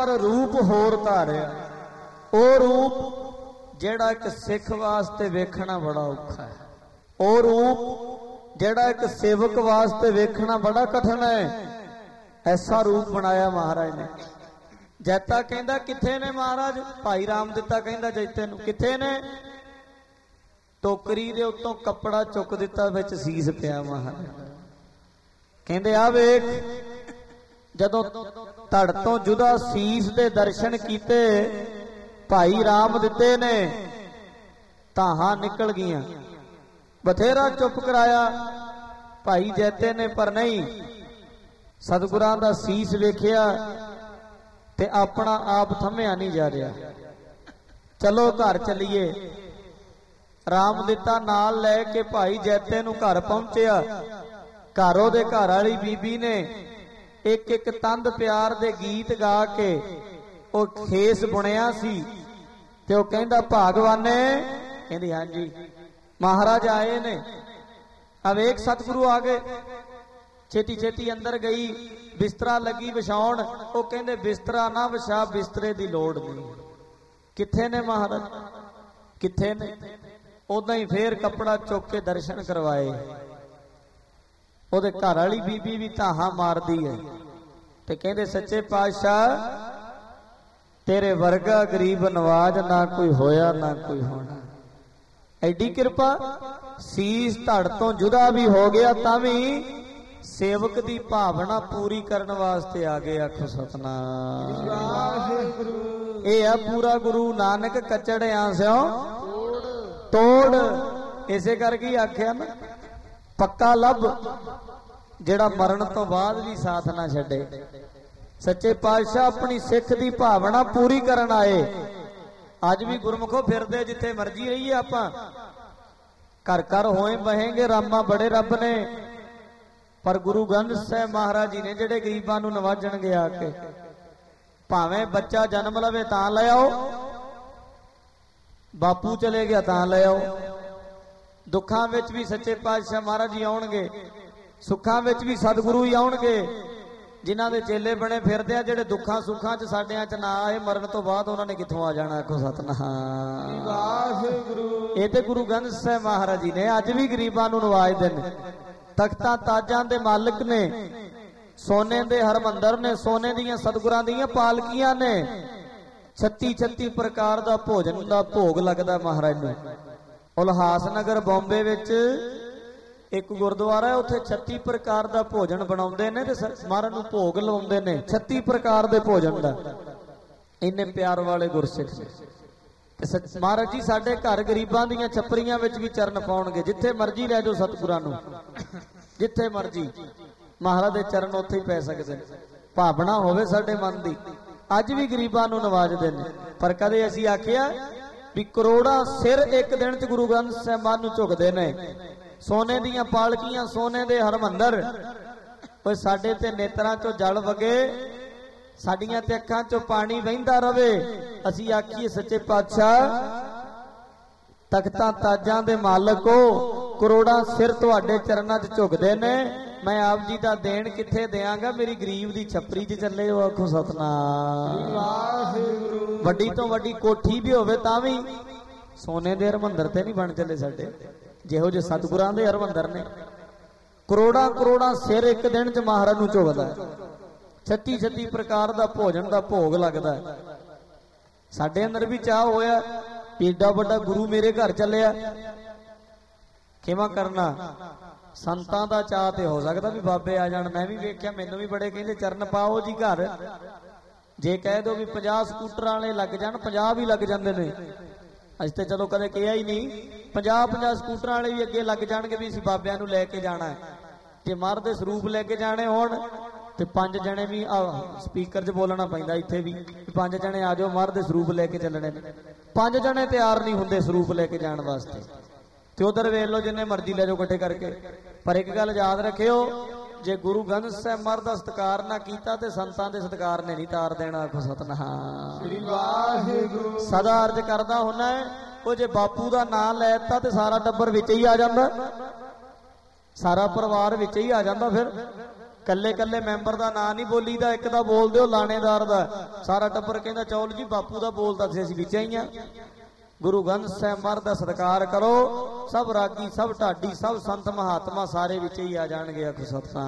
पर रूप होर धारिया। ओ रूप जेड़ा एक सिख वास्ते वेखना बड़ा औखा है, ओ रूप जेड़ा एक सेवक वास्ते वेखना बड़ा कठिन है। ऐसा रूप बनाया महाराज ने। जैता कहंदा किथे ने महाराज? भाई राम दिता कहंदा जैते नूं किथे ने? टोकरी दे उत्तों कपड़ा चुक दिता, विच सीस पिया। महाराज कहंदे आ वेख, जदों धड़ तो जुदा सीस दे दर्शन कीते भाई राम दिते ने, ताहां निकल गईयां। बथेरा चुप कराया भाई जैते ने, पर नहीं, सतगुरां दा सीस वेखिया ते अपना आप थम्मिया नहीं जा रहा। चलो घर चलीए। राम दिता नाल लैके भाई जैते नूं घर पहुंचिया। घर ओहदे घर वाली बीबी ने एक एक तंद प्यार दे गीत गा के ओ खेस बुनिया सी ते ओ कहंदा भागवाने, कहंदी हां जी महाराज आए ने। अवेक सतगुरु आ गए। छेती छेती अंदर गई, बिस्तरा लगी विछाउण। ओ कहंदे बिस्तरा ना विछा, बिस्तरे दी लोड़ नहीं। किथे ने महाराज? किथे ने? उदां ही फेर कपड़ा चुक के दर्शन करवाए। ओदे घर वाली बीबी भी धाहां मारदी है ते कहंदे सच्चे पातशाह तेरे वर्गा गरीब नवाज ना कोई होया ना कोई होना। एडी कृपा। सीस धड़ तो जुदा भी हो गया तां भी सेवक दी भावना पूरी करने वास्ते आ गए। आखो सतनाम। ये है पूरा गुरु नानक कचड़ियां स्यों तोड़। इसे करके आख्या ना पक्का लब, जेड़ा मरण तो बाद भी साथ ना छड्डे। सच्चे पातशाह अपनी सिख दी भावना पूरी करन आए। अज भी गुरमुखो फिरदे जिथे मर्जी रहिए, आपां घर घर होए बहेंगे, रामा बड़े रब ने। पर गुरु ग्रंथ साहिब महाराज जी ने जेड़े गरीबां नूं नवाजणगे आके, भावें बच्चा जन्म लवे तां ले आओ, बापू चले गया तां ले आओ। दुखां विच भी सच्चे पातशाह महाराज जी आउणगे, सुखां विच भी सतगुरु ही आउणगे। जिन्हां दे चेले बने फिरदे आ, जेड़े दुखां सुखां च साडियां च ना आए, मरण तो बाद उन्हां ने कित्थों आ जाना? आखो सतनाम वाहिगुरू। ये ते गुरु ग्रंथ साहिब महाराज जी ने अज भी गरीबां नूं नवाजदे ने। तख्तां ताजां दे मालिक ने, सोने दे हरमंदर ने, सोने दियां सतगुरां दियां पालकियां ने। छत्ती छत्ती प्रकार दा भोजन दा भोग लगदा महाराज नूं। उल्हास नगर बॉम्बे विच एक गुरुद्वारा है, उत्थे छत्ती प्रकार दा भोजन बनाउंदे ने ते महाराज नूं भोग लाउंदे ने छत्ती प्रकार दे भोजन दा। इन्ने प्यार वाले गुरसिख ते महाराज जी साडे घर गरीबां दियां छपरियां विच भी चरण पाउणगे। जिथे मर्जी लै जाओ सतगुरां नूं, जिथे मर्जी महाराज दे चरण उत्थे ही पै सकदे ने। भावना होवे साडे मन दी। अज भी गरीबां नूं नवाजदे ने। पर कदे असीं आखिया भी करोड़ां सिर एक दिन च गुरु ग्रंथ साहिब नूं झुकदे ने। सोने दियां पालकियां, सोने दे हरमंदर। ओए साडे ते नेत्रां चों जल वगे, साडियां ते अखां चों पानी वहिंदा रवे। असीं आखीए सच्चे पातशाह तख्तां ताजां दे मालक हो, करोड़ां सिर तुहाडे चरनां च झुकदे ने। मैं आप जी दा देण किथे देंगा? मेरी गरीब दी छपरी च चले हो। आखो सतनाम। वड्डी तो वड्डी कोठी भी होवे तां भी सोने दे हरमंदर ते नहीं बन चले साडे। जिहो जे सतगुरां दे हरमंदर ने, करोड़ां करोड़ां सिर एक दिन च महाराज नूं झुकदा है। छत्ती छत्ती प्रकार दा भोजन दा भोग लगदा है। साडे अंदर भी चाह होया एडा वड्डा गुरु मेरे घर चलिया, किवां करना? संतां दा चाह ते हो सकदा भी बाबे आ जाण। मैं भी वेख्या, मैनूं भी बड़े कहंदे चरण पाओ जी घर। जे कह दो भी पचास स्कूटर वाले लग जाण, पचास भी लग जांदे ने। अज ते चलो कदे कहा ही नहीं, पचास पचास स्कूटर वाले भी अगे लग जाणगे भी असीं बाबिਆਂ ਨੂੰ ਲੈ ਕੇ जाना है। जे मर दे स्वरूप लैके जाने होण ते पंज जने भी स्पीकर च बोलना पैंदा इत्थे भी, पंज जने आ जाओ मर दे स्वरूप लैके चलने। पंज जने तैयार नहीं हुंदे स्वरूप लैके जाण वास्ते। ते उधर वेख लो जिन्ने मर्जी ले जाओ इकट्ठे करके। पर एक गल याद रखियो, जे गुरु ग्रंथ साहिब मर दा सत्कार ना कीता ते संतां दे सत्कार ने नहीं तार देना। आखो सतनाम श्री वाहिगुरू। सदा अर्ज करदा हुंदा है, ओ जे बापू दा नाम लैता ते सारा टब्बर विच ही आ जांदा, सारा परिवार विच ही आ जांदा। फिर ਕੱਲੇ ਕੱਲੇ ਮੈਂਬਰ ਦਾ ਨਾਂ ਨਹੀਂ ਬੋਲੀਦਾ, ਇੱਕ ਦਾ ਬੋਲਦੇ ਹੋ ਲਾਣੇਦਾਰ ਦਾ। ਸਾਰਾ ਟੱਬਰ ਕਹਿੰਦਾ ਚੌਲ ਜੀ ਬਾਪੂ ਦਾ ਬੋਲਦਾ ਸੀ, ਅਸੀਂ ਵਿੱਚ ਹੀ ਆ। ਗੁਰੂ ਗ੍ਰੰਥ ਸਾਹਿਬ ਮਹਾਰਾਜ ਦਾ ਸਤਿਕਾਰ ਕਰੋ। ਸਭ ਰਾਗੀ, ਸਭ ਢਾਡੀ, ਸਭ ਸੰਤ ਮਹਾਤਮਾ ਸਾਰੇ ਵਿੱਚ ਹੀ ਆ ਜਾਣਗੇ। ਆਖੋ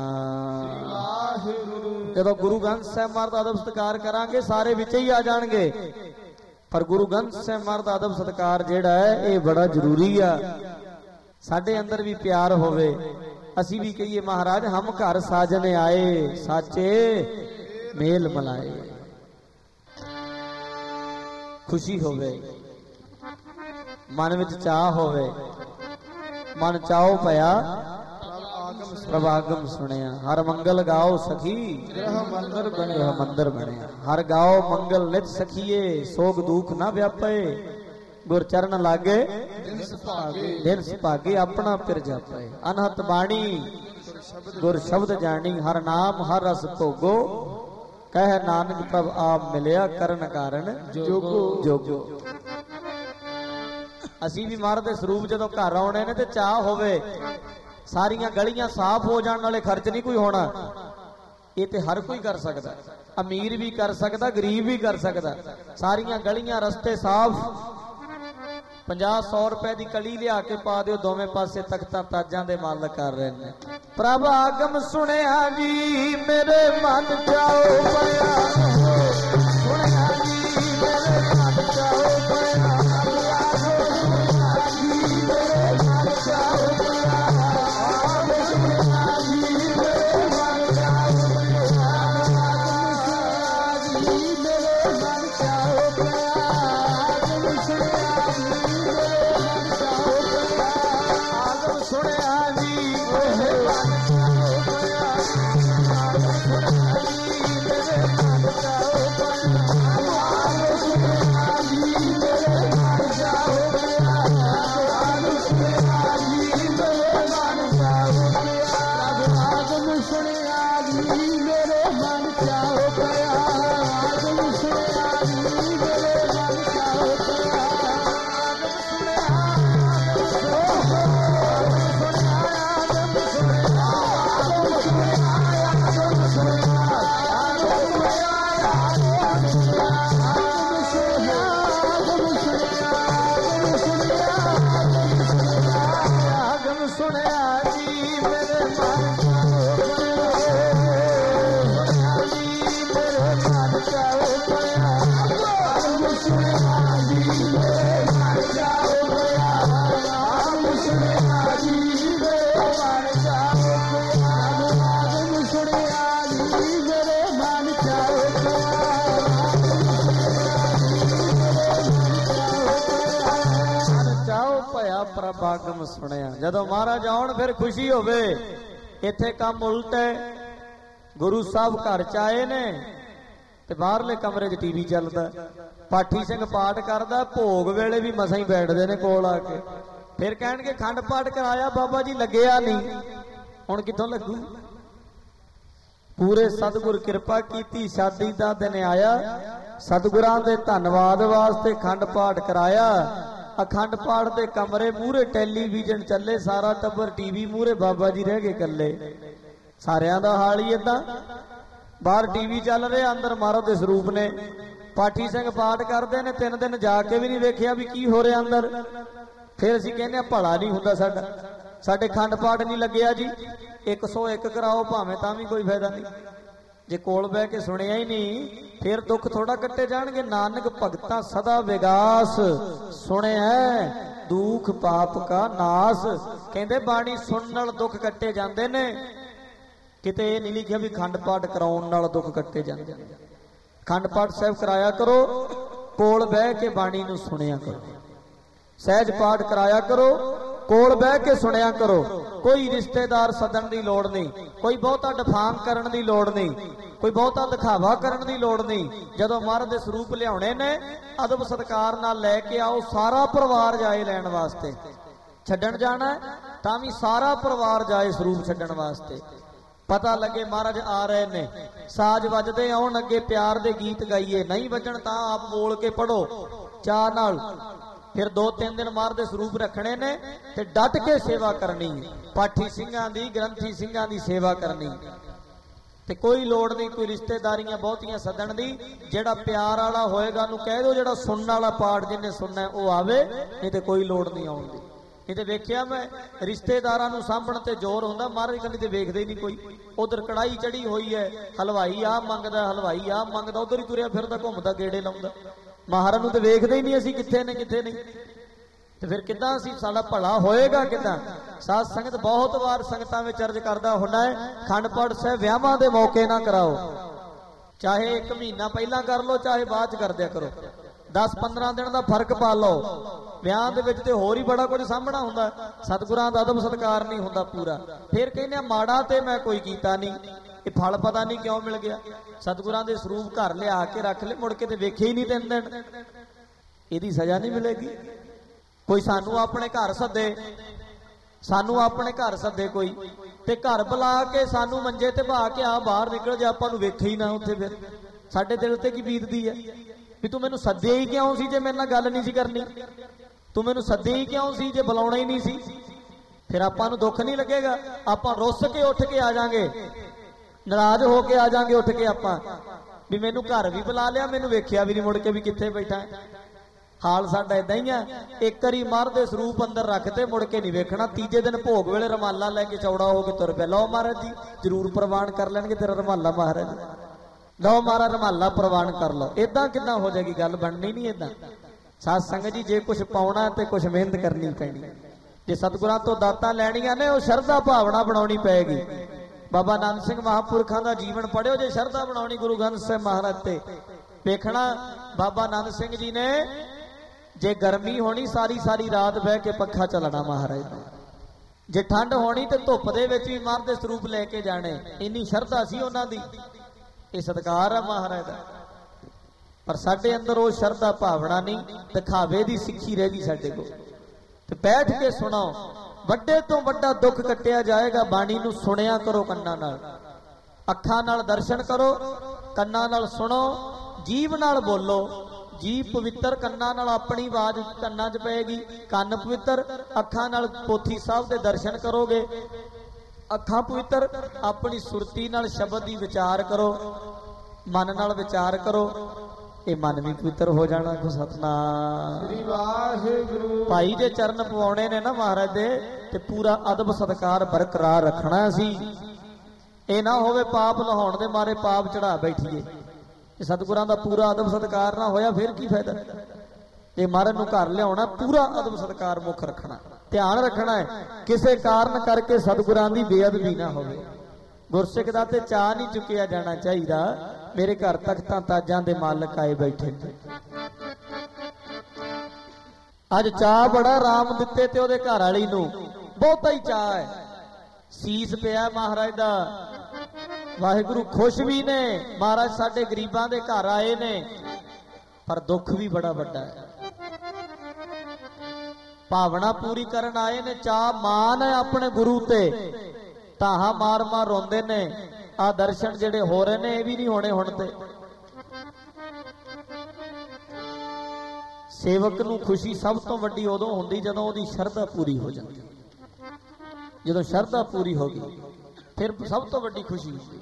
ਸਤਿਨਾਮ। ਜਦੋਂ ਗੁਰੂ ਗ੍ਰੰਥ ਸਾਹਿਬ ਮਹਾਰਾਜ ਦਾ ਅਦਬ ਸਤਿਕਾਰ ਕਰਾਂਗੇ ਸਾਰੇ ਵਿੱਚ ਹੀ ਆ ਜਾਣਗੇ। ਪਰ ਗੁਰੂ ਗ੍ਰੰਥ ਸਾਹਿਬ ਮਹਾਰਾਜ ਦਾ ਅਦਬ ਸਤਿਕਾਰ ਜਿਹੜਾ ਹੈ ਇਹ ਬੜਾ ਜ਼ਰੂਰੀ ਆ। ਸਾਡੇ ਅੰਦਰ ਵੀ ਪਿਆਰ ਹੋਵੇ, ਅਸੀਂ ਵੀ ਕਹੀਏ ਮਹਾਰਾਜ ਹਮ ਘਰ ਸਾਜਨ ਆਏ, ਸਾਚੇ ਮੇਲ ਮਲਾਏ। ਖੁਸ਼ੀ ਹੋਵੇ, ਮਨ ਵਿੱਚ ਚਾਹ ਹੋਵੇ। ਮਨ ਚਾਹੋ ਪਿਆ ਪ੍ਰਭ ਆਗਮ ਸੁਣਿਆ। ਹਰ ਮੰਗਲ ਗਾਓ ਸਖੀ ਗ੍ਰਹ ਮੰਦਰ ਬਣਿਆ, ਮੰਦਰ ਬਣਿਆ। ਹਰ ਗਾਓ ਮੰਗਲ ਨਿਤ ਸਖੀਏ, ਸੋਗ ਦੁਖ ਨਾ ਵਿਆਪੇ। ਗੁਰ ਚਰਨ ਲਾਗੇ ਦਿਨ ਸੁਭਾਗੇ, ਦਿਨ ਸੁਭਾਗੇ ਆਪਣਾ ਪਿਰ ਜਾਪੇ। ਅਨਹਤ ਬਾਣੀ ਗੁਰ ਸ਼ਬਦ ਜਾਣੀ, ਹਰ ਨਾਮ ਹਰ ਰਸ ਭੋਗੋ। ਕਹਿ ਨਾਨਕ ਪ੍ਰਭ ਆਪ ਮਿਲਿਆ, ਕਰਨ ਕਾਰਨ ਜੋਗੋ ਜੋਗੋ। ਅਸੀਂ ਵੀ ਮਹਾਰਾਜ ਦੇ ਸਰੂਪ ਜਦੋਂ ਘਰ ਆਉਣੇ ਨੇ ਤੇ ਚਾਹ ਹੋਵੇ, ਸਾਰੀਆਂ ਗਲੀਆਂ ਸਾਫ਼ ਹੋ ਜਾਣ, ਨਾਲੇ ਖਰਚ ਨਹੀਂ ਕੋਈ ਹੋਣਾ। ਇਹ ਤੇ ਹਰ ਕੋਈ ਕਰ ਸਕਦਾ, ਅਮੀਰ ਵੀ ਕਰ ਸਕਦਾ, ਗਰੀਬ ਵੀ ਕਰ ਸਕਦਾ। ਸਾਰੀਆਂ ਗਲੀਆਂ ਰਸਤੇ ਸਾਫ਼। ਪੰਜਾਹ ਸੌ ਰੁਪਏ ਦੀ ਕਲੀ ਲਿਆ ਕੇ ਪਾ ਦਿਓ, ਦੋਵੇਂ ਪਾਸੇ ਤਖਤਾਂ ਤਾਜਾਂ ਦੇ ਮਾਲਕ ਕਰ ਰਹੇ ਨੇ। ਪ੍ਰਭ ਆਗਮ ਸੁਣਿਆ ਜੀ ਮੇਰੇ ਮਨ ਚਾਓ ਪਿਆ, ਸੁਣਿਆ ਜੀ ਮੇਰੇ ਮਨ ਚਾਓ ਪਿਆ। ਆਗਮ ਸੁਣਿਆ। ਜਦੋਂ ਮਹਾਰਾਜ ਆਉਣ ਫਿਰ ਖੁਸ਼ੀ ਹੋਵੇ। ਇੱਥੇ ਕੰਮ ਉਲਟ ਹੈ, ਗੁਰੂ ਸਾਹਿਬ ਘਰ ਚ ਆਏ ਨੇ ਤੇ ਬਾਹਰਲੇ ਕਮਰੇ 'ਚ ਟੀਵੀ ਚੱਲਦਾ। ਪਾਠੀ ਸਿੰਘ ਪਾਠ ਕਰਦਾ, ਭੋਗ ਵੇਲੇ ਵੀ ਮਸਾਂ ਹੀ ਬੈਠਦੇ ਨੇ ਕੋਲ ਆ ਕੇ। ਫਿਰ ਕਹਿਣਗੇ ਖੰਡ ਪਾਠ ਕਰਾਇਆ ਬਾਬਾ ਜੀ, ਲੱਗਿਆ ਨਹੀਂ। ਹੁਣ ਕਿੱਥੋਂ ਲੱਗੂ? ਪੂਰੇ ਸਤਿਗੁਰ ਕਿਰਪਾ ਕੀਤੀ, ਸ਼ਾਦੀ ਦਾ ਦਿਨ ਆਇਆ, ਸਤਿਗੁਰਾਂ ਦੇ ਧੰਨਵਾਦ ਵਾਸਤੇ ਖੰਡ ਪਾਠ ਕਰਾਇਆ। ਅਖੰਡ ਪਾਠ ਦੇ ਕਮਰੇ ਮੂਹਰੇ ਟੈਲੀਵਿਜ਼ਨ ਚੱਲੇ, ਸਾਰਾ ਟੱਬਰ ਟੀਵੀ ਮੂਹਰੇ, ਬਾਬਾ ਜੀ ਰਹਿ ਗਏ ਇਕੱਲੇ। ਸਾਰਿਆਂ ਦਾ ਹਾਲ ਹੀ ਏਦਾਂ। ਬਾਹਰ ਟੀਵੀ ਚੱਲ ਰਿਹਾ, ਅੰਦਰ ਮਹਾਰਾਜ ਦੇ ਸਰੂਪ ਨੇ। ਪਾਠੀ ਸਿੰਘ ਪਾਠ ਕਰਦੇ ਨੇ, ਤਿੰਨ ਦਿਨ ਜਾ ਕੇ ਵੀ ਨਹੀਂ ਵੇਖਿਆ ਵੀ ਕੀ ਹੋ ਰਿਹਾ ਅੰਦਰ। ਫਿਰ ਅਸੀਂ ਕਹਿੰਦੇ ਆ ਭਲਾ ਨਹੀਂ ਹੁੰਦਾ ਸਾਡਾ, ਸਾਡੇ ਖੰਡ ਪਾਠ ਨਹੀਂ ਲੱਗਿਆ ਜੀ। ਇੱਕ ਸੌ ਇੱਕ ਕਰਾਓ ਭਾਵੇਂ, ਤਾਂ ਵੀ ਕੋਈ ਫਾਇਦਾ ਨਹੀਂ। ਜੇ ਕੋਲ ਬਹਿ ਕੇ ਸੁਣਿਆ ਹੀ ਨਹੀਂ ਫਿਰ ਦੁੱਖ ਥੋੜਾ ਕੱਟੇ ਜਾਣਗੇ। ਨਾਨਕ ਭਗਤਾਂ ਸਦਾ ਵਿਗਾਸ, ਸੁਣਿਆ ਦੁੱਖ ਪਾਪ ਕਾ ਨਾਸ। ਕਹਿੰਦੇ ਬਾਣੀ ਸੁਣਨ ਨਾਲ ਦੁੱਖ ਕੱਟੇ ਜਾਂਦੇ ਨੇ। ਕਿਤੇ ਇਹ ਨਹੀਂ ਲਿਖਿਆ ਵੀ ਖੰਡ ਪਾਠ ਕਰਾਉਣ ਨਾਲ ਦੁੱਖ ਕੱਟੇ ਜਾਂਦੇ ਨੇ। ਖੰਡ ਪਾਠ ਸਾਹਿਬ ਕਰਾਇਆ ਕਰੋ, ਕੋਲ ਬਹਿ ਕੇ ਬਾਣੀ ਨੂੰ ਸੁਣਿਆ ਕਰੋ। ਸਹਿਜ ਪਾਠ ਕਰਾਇਆ ਕਰੋ, ਕੋਲ ਬਹਿ ਕੇ ਸੁਣਿਆ ਕਰੋ। ਕੋਈ ਰਿਸ਼ਤੇਦਾਰ ਸੱਦਣ ਦੀ ਲੋੜ ਨਹੀਂ, ਕੋਈ ਬਹੁਤਾ ਡਫਾਮ ਕਰਨ ਦੀ ਲੋੜ ਨਹੀਂ, ਕੋਈ ਬਹੁਤਾ ਦਿਖਾਵਾ ਕਰਨ ਦੀ ਲੋੜ ਨਹੀਂ। ਜਦੋਂ ਮਹਾਰਾਜ ਦੇ ਸਰੂਪ ਲਿਆਉਣੇ ਨੇ, ਅਦਬ ਸਤਿਕਾਰ ਨਾਲ ਲੈ ਕੇ ਆਓ। ਸਾਰਾ ਪਰਿਵਾਰ ਜਾਏ ਲੈਣ ਵਾਸਤੇ। ਛੱਡਣ ਜਾਣਾ ਤਾਂ ਵੀ ਸਾਰਾ ਪਰਿਵਾਰ ਜਾਏ ਸਰੂਪ ਛੱਡਣ ਵਾਸਤੇ। ਪਤਾ ਲੱਗੇ ਮਹਾਰਾਜ ਆ ਰਹੇ ਨੇ, ਸਾਜ਼ ਵੱਜਦੇ ਆਉਣ ਅੱਗੇ, ਪਿਆਰ ਦੇ ਗੀਤ ਗਾਈਏ। ਨਹੀਂ ਵੱਜਣ ਤਾਂ ਆਪ ਬੋਲ ਕੇ ਪੜੋ ਚਾਹ ਨਾਲ। ਫਿਰ ਦੋ ਤਿੰਨ ਦਿਨ ਮਹਾਰਾਜ ਦੇ ਸਰੂਪ ਰੱਖਣੇ ਨੇ ਤੇ ਡਟ ਕੇ ਸੇਵਾ ਕਰਨੀ। ਪਾਠੀ ਸਿੰਘਾਂ ਦੀ, ਗ੍ਰੰਥੀ ਸਿੰਘਾਂ ਦੀ ਸੇਵਾ ਕਰਨੀ। ਤੇ ਕੋਈ ਲੋੜ ਨਹੀਂ ਕੋਈ ਰਿਸ਼ਤੇਦਾਰੀਆਂ ਬਹੁਤੀਆਂ ਸੱਦਣ ਦੀ। ਜਿਹੜਾ ਪਿਆਰ ਵਾਲਾ ਹੋਏਗਾ ਉਹਨੂੰ ਕਹਿ ਦਿਓ ਜਿਹੜਾ ਸੁਣਨ ਵਾਲਾ ਪਾਠ ਜਿਹਨੇ ਸੁਣਨਾ ਉਹ ਆਵੇ, ਨਹੀਂ ਤੇ ਕੋਈ ਲੋੜ ਨਹੀਂ ਆਉਣ ਦੀ। ਨਹੀਂ ਤੇ ਵੇਖਿਆ ਮੈਂ ਰਿਸ਼ਤੇਦਾਰਾਂ ਨੂੰ ਸਾਂਭਣ ਤੇ ਜ਼ੋਰ ਹੁੰਦਾ, ਮਹਾਰਾਜ ਕੰਨੀ ਤੇ ਵੇਖਦੇ ਹੀ ਨਹੀਂ ਕੋਈ। ਉਧਰ ਕੜਾਈ ਚੜੀ ਹੋਈ ਹੈ, ਹਲਵਾਈ ਆਹ ਮੰਗਦਾ ਹਲਵਾਈ ਆਹ ਮੰਗਦਾ, ਉਧਰ ਹੀ ਤੁਰਿਆ ਫਿਰਦਾ ਘੁੰਮਦਾ ਗੇੜੇ ਲਾਉਂਦਾ। ਮਹਾਰਾਜ ਨੂੰ ਤੇ ਵੇਖਦੇ ਹੀ ਨਹੀਂ ਅਸੀਂ ਕਿੱਥੇ ਨੇ ਕਿੱਥੇ ਨਹੀਂ। ਤੇ ਫਿਰ ਕਿੱਦਾਂ ਅਸੀਂ ਸਾਡਾ ਭਲਾ ਹੋਏਗਾ ਕਿੱਦਾਂ? ਸਾਧ ਸੰਗਤ ਬਹੁਤ ਵਾਰ ਸੰਗਤਾਂ ਵਿੱਚ ਅਰਜ਼ ਕਰਦਾ ਹੁੰਦਾ ਹੈ, ਅਖੰਡ ਪਾਠ ਸਾਹਿਬ ਵਿਆਹਾਂ ਦੇ ਮੌਕੇ ਨਾ ਕਰਾਓ, ਚਾਹੇ ਇੱਕ ਮਹੀਨਾ ਪਹਿਲਾਂ ਕਰ ਲਓ ਚਾਹੇ ਬਾਅਦ ਚ ਕਰ ਦਿਆ ਕਰੋ। ਦਸ ਪੰਦਰਾਂ ਦਿਨ ਦਾ ਫਰਕ ਪਾ ਲਓ। ਵਿਆਹ ਦੇ ਵਿੱਚ ਤੇ ਹੋਰ ਹੀ ਬੜਾ ਕੁਝ ਸਾਹਮਣਾ ਹੁੰਦਾ, ਸਤਿਗੁਰਾਂ ਦਾ ਅਦਬ ਸਤਿਕਾਰ ਨਹੀਂ ਹੁੰਦਾ ਪੂਰਾ। ਫਿਰ ਕਹਿੰਦੇ ਮਾੜਾ ਤੇ ਮੈਂ ਕੋਈ ਕੀਤਾ ਨਹੀਂ, ਇਹ ਫਲ ਪਤਾ ਨਹੀਂ ਕਿਉਂ ਮਿਲ ਗਿਆ। ਸਤਿਗੁਰਾਂ ਦੇ ਸਰੂਪ ਘਰ ਲਿਆ ਕੇ ਰੱਖ ਲੈ, ਮੁੜ ਕੇ ਤੇ ਵੇਖੇ ਹੀ ਨਹੀਂ ਤਿੰਨ ਦਿਨ, ਇਹਦੀ ਸਜ਼ਾ ਨਹੀਂ ਮਿਲੇਗੀ। ਕੋਈ ਸਾਨੂੰ ਆਪਣੇ ਘਰ ਸੱਦੇ, ਸਾਨੂੰ ਆਪਣੇ ਘਰ ਸੱਦੇ ਕੋਈ, ਤੇ ਘਰ ਬੁਲਾ ਕੇ ਸਾਨੂੰ ਮੰਜੇ ਤੇ ਬਹਾ ਕੇ ਆ ਬਾਹਰ ਨਿਕਲ ਜਾ, ਆਪਾਂ ਨੂੰ ਵੇਖੇ ਹੀ ਨਾ ਉੱਥੇ, ਫਿਰ ਸਾਡੇ ਦਿਲ ਤੇ ਕੀ ਬੀਤਦੀ ਹੈ ਵੀ ਤੂੰ ਮੈਨੂੰ ਸੱਦਿਆ ਹੀ ਕਿਉਂ ਸੀ ਜੇ ਮੇਰੇ ਨਾਲ ਗੱਲ ਨਹੀਂ ਸੀ ਕਰਨੀ? ਤੂੰ ਮੈਨੂੰ ਸੱਦਿਆ ਹੀ ਕਿਉਂ ਸੀ ਜੇ ਬੁਲਾਉਣਾ ਹੀ ਨਹੀਂ ਸੀ? ਫਿਰ ਆਪਾਂ ਨੂੰ ਦੁੱਖ ਨਹੀਂ ਲੱਗੇਗਾ? ਆਪਾਂ ਰੁੱਸ ਕੇ ਉੱਠ ਕੇ ਆ ਜਾਾਂਗੇ, ਨਾਰਾਜ਼ ਹੋ ਕੇ ਆ ਜਾਾਂਗੇ ਉੱਠ ਕੇ ਆਪਾਂ, ਵੀ ਮੈਨੂੰ ਘਰ ਵੀ ਬੁਲਾ ਲਿਆ, ਮੈਨੂੰ ਵੇਖਿਆ ਵੀ ਨਹੀਂ ਮੁੜ ਕੇ ਵੀ ਕਿੱਥੇ ਬੈਠਾ ਹੈ। ਹਾਲ ਸਾਡਾ ਇਦਾਂ ਹੀ ਆ, ਇੱਕ ਵਾਰੀ ਮਹਾਰਾਜ ਦੇ ਸਰੂਪ ਅੰਦਰ ਰੱਖਦੇ ਮੁੜ ਕੇ ਨਹੀਂ ਵੇਖਣਾ। ਤੀਜੇ ਦਿਨ ਭੋਗ ਵੇਲੇ ਰਮਾਲਾ ਲੈ ਕੇ ਚੌੜਾ ਹੋ ਕੇ ਤੁਰ ਪਿਆ, ਲਓ ਮਹਾਰਾਜ ਜੀ ਜ਼ਰੂਰ ਪ੍ਰਵਾਨ ਕਰ ਲੈਣਗੇ ਤੇਰਾ ਰਮਾਲਾ, ਮਹਾਰਾਜ ਲਓ ਮਹਾਰਾਜ ਰਮਾਲਾ ਪ੍ਰਵਾਨ ਕਰ ਲਓ। ਏਦਾਂ ਕਿੱਦਾਂ ਹੋ ਜਾਏਗੀ ਗੱਲ? ਬਣਨੀ ਨਹੀਂ ਏਦਾਂ। ਸਾਧ ਸੰਗਤ ਜੀ ਜੇ ਕੁਝ ਪਾਉਣਾ ਤੇ ਕੁਝ ਮਿਹਨਤ ਕਰਨੀ ਪੈਣੀ। ਜੇ ਸਤਿਗੁਰਾਂ ਤੋਂ ਦਾਤਾਂ ਲੈਣੀਆਂ ਨੇ ਉਹ ਸ਼ਰਧਾ ਭਾਵਨਾ ਬਣਾਉਣੀ ਪਏਗੀ। ਬਾਬਾ ਆਨੰਦ ਸਿੰਘ ਮਹਾਂਪੁਰਖਾਂ ਦਾ ਜੀਵਨ ਪੜ੍ਹਿਓ, ਜੇ ਸ਼ਰਧਾ ਬਣਾਉਣੀ ਗੁਰੂ ਗ੍ਰੰਥ ਸਾਹਿਬ ਮਹਾਰਾਜ ਤੇ ਵੇਖਣਾ। ਬਾਬਾ ਆਨੰਦ ਸਿੰਘ ਜੀ ਨੇ ਜੇ ਗਰਮੀ ਹੋਣੀ ਸਾਰੀ ਸਾਰੀ ਰਾਤ ਬਹਿ ਕੇ ਪੱਖਾ ਚੱਲਣਾ ਮਹਾਰਾਜ ਦਾ, ਜੇ ਠੰਡ ਹੋਣੀ ਤੇ ਧੁੱਪ ਦੇ ਵਿੱਚ ਵੀ ਮਹਾਰਾਜ ਦੇ ਸਰੂਪ ਲੈ ਕੇ ਜਾਣੇ, ਇੰਨੀ ਸ਼ਰਧਾ ਸੀ ਉਹਨਾਂ ਦੀ। ਇਹ ਸਤਿਕਾਰ ਆ ਮਹਾਰਾਜ ਦਾ। ਪਰ ਸਾਡੇ ਅੰਦਰ ਉਹ ਸ਼ਰਧਾ ਭਾਵਨਾ ਨਹੀਂ, ਦਿਖਾਵੇ ਦੀ ਸਿੱਖੀ ਰਹਿ ਗਈ ਸਾਡੇ ਕੋਲ। ਤੇ ਬੈਠ ਕੇ ਸੁਣੋ, ਵੱਡੇ ਤੋਂ ਵੱਡਾ ਦੁੱਖ ਕੱਟਿਆ ਜਾਏਗਾ। ਬਾਣੀ ਨੂੰ ਸੁਣਿਆ ਕਰੋ ਕੰਨਾਂ ਨਾਲ, ਅੱਖਾਂ ਨਾਲ ਦਰਸ਼ਨ ਕਰੋ, ਕੰਨਾਂ ਨਾਲ ਸੁਣੋ, ਜੀਭ ਨਾਲ ਬੋਲੋ। ਜੀਭ ਪਵਿੱਤਰ, ਕੰਨਾਂ ਨਾਲ ਆਪਣੀ ਆਵਾਜ਼ ਕੰਨਾਂ 'ਚ ਪਏਗੀ, ਕੰਨ ਪਵਿੱਤਰ, ਅੱਖਾਂ ਨਾਲ ਪੋਥੀ ਸਾਹਿਬ ਦੇ ਦਰਸ਼ਨ ਕਰੋਗੇ, ਅੱਖਾਂ ਪਵਿੱਤਰ, ਆਪਣੀ ਸੁਰਤੀ ਨਾਲ ਸ਼ਬਦ ਦੀ ਵਿਚਾਰ ਕਰੋ, ਮਨ ਨਾਲ ਵਿਚਾਰ ਕਰੋ, ਇਹ ਮਨ ਵੀ ਪਵਿੱਤਰ ਹੋ ਜਾਣਾ। ਸਤਨਾਮ ਸ੍ਰੀ ਵਾਹਿਗੁਰੂ। ਭਾਈ ਜੇ ਚਰਨ ਪਵਾਉਣੇ ਨੇ ਨਾ ਮਹਾਰਾਜ ਦੇ, ਤੇ ਪੂਰਾ ਅਦਬ ਸਤਿਕਾਰ ਬਰਕਰਾਰ ਰੱਖਣਾ ਸੀ। ਇਹ ਨਾ ਹੋਵੇ ਪਾਪ ਲਾਉਣ ਦੇ ਮਾਰੇ ਪਾਪ ਚੜਾ ਬੈਠੀਏ। ਸਤਿਗੁਰਾਂ ਦਾ ਪੂਰਾ ਅਦਬ ਸਤਿਕਾਰ ਨਾ ਹੋਇਆ ਫਿਰ ਕੀ ਫਾਇਦਾ? ਜੇ ਮਹਾਰਾਜ ਨੂੰ ਘਰ ਲਿਆਉਣਾ ਪੂਰਾ ਅਦਬ ਸਤਿਕਾਰ ਮੁੱਖ ਰੱਖਣਾ, ਧਿਆਨ ਰੱਖਣਾ ਹੈ ਕਿਸੇ ਕਾਰਨ ਕਰਕੇ ਸਤਿਗੁਰਾਂ ਦੀ ਬੇਅਦਬੀ ਨਾ ਹੋਵੇ। ਗੁਰਸਿੱਖ ਦਾ ਤੇ ਚਾਹ ਨਹੀਂ ਚੁੱਕਿਆ ਜਾਣਾ ਚਾਹੀਦਾ, ਮੇਰੇ ਘਰ ਤਖਤਾਂ ਤਾਜਾਂ ਦੇ ਮਾਲਕ ਆਏ ਬੈਠੇ ਨੇ। ਅੱਜ ਚਾਹ ਬੜਾ ਰਾਮ ਦਿੱਤੇ ਤੇ ਉਹਦੇ ਘਰ ਵਾਲੀ ਨੂੰ ਬਹੁਤਾ ਹੀ ਚਾਹ ਹੈ। ਸੀਸ ਪਿਆ ਮਹਾਰਾਜ ਦਾ, ਵਾਹਿਗੁਰੂ ਖੁਸ਼ ਵੀ ਨੇ, ਮਹਾਰਾਜ ਸਾਡੇ ਗਰੀਬਾਂ ਦੇ ਘਰ ਆਏ ਨੇ, ਪਰ ਦੁੱਖ ਵੀ ਬੜਾ ਵੱਡਾ ਹੈ। ਭਾਵਨਾ ਪੂਰੀ ਕਰਨ ਆਏ ਨੇ, ਚਾਹ ਮਾਨ ਹੈ ਆਪਣੇ ਗੁਰੂ ਤੇ, ਤਾਹਾ ਮਾਰ ਮਾਰ ਰੋਂਦੇ ਨੇ। ਆ ਦਰਸ਼ਨ ਜਿਹੜੇ ਹੋ ਰਹੇ ਨੇ ਇਹ ਵੀ ਨਹੀਂ ਹੋਣੇ ਹੁਣ ਤੇ। ਸੇਵਕ ਨੂੰ ਖੁਸ਼ੀ ਸਭ ਤੋਂ ਵੱਡੀ ਉਦੋਂ ਹੁੰਦੀ ਜਦੋਂ ਉਹਦੀ ਸ਼ਰਧਾ ਪੂਰੀ ਹੋ ਜਾਂਦੀ। ਜਦੋਂ ਸ਼ਰਧਾ ਪੂਰੀ ਹੋ ਗਈ ਫਿਰ ਸਭ ਤੋਂ ਵੱਡੀ ਖੁਸ਼ੀ ਹੁੰਦੀ।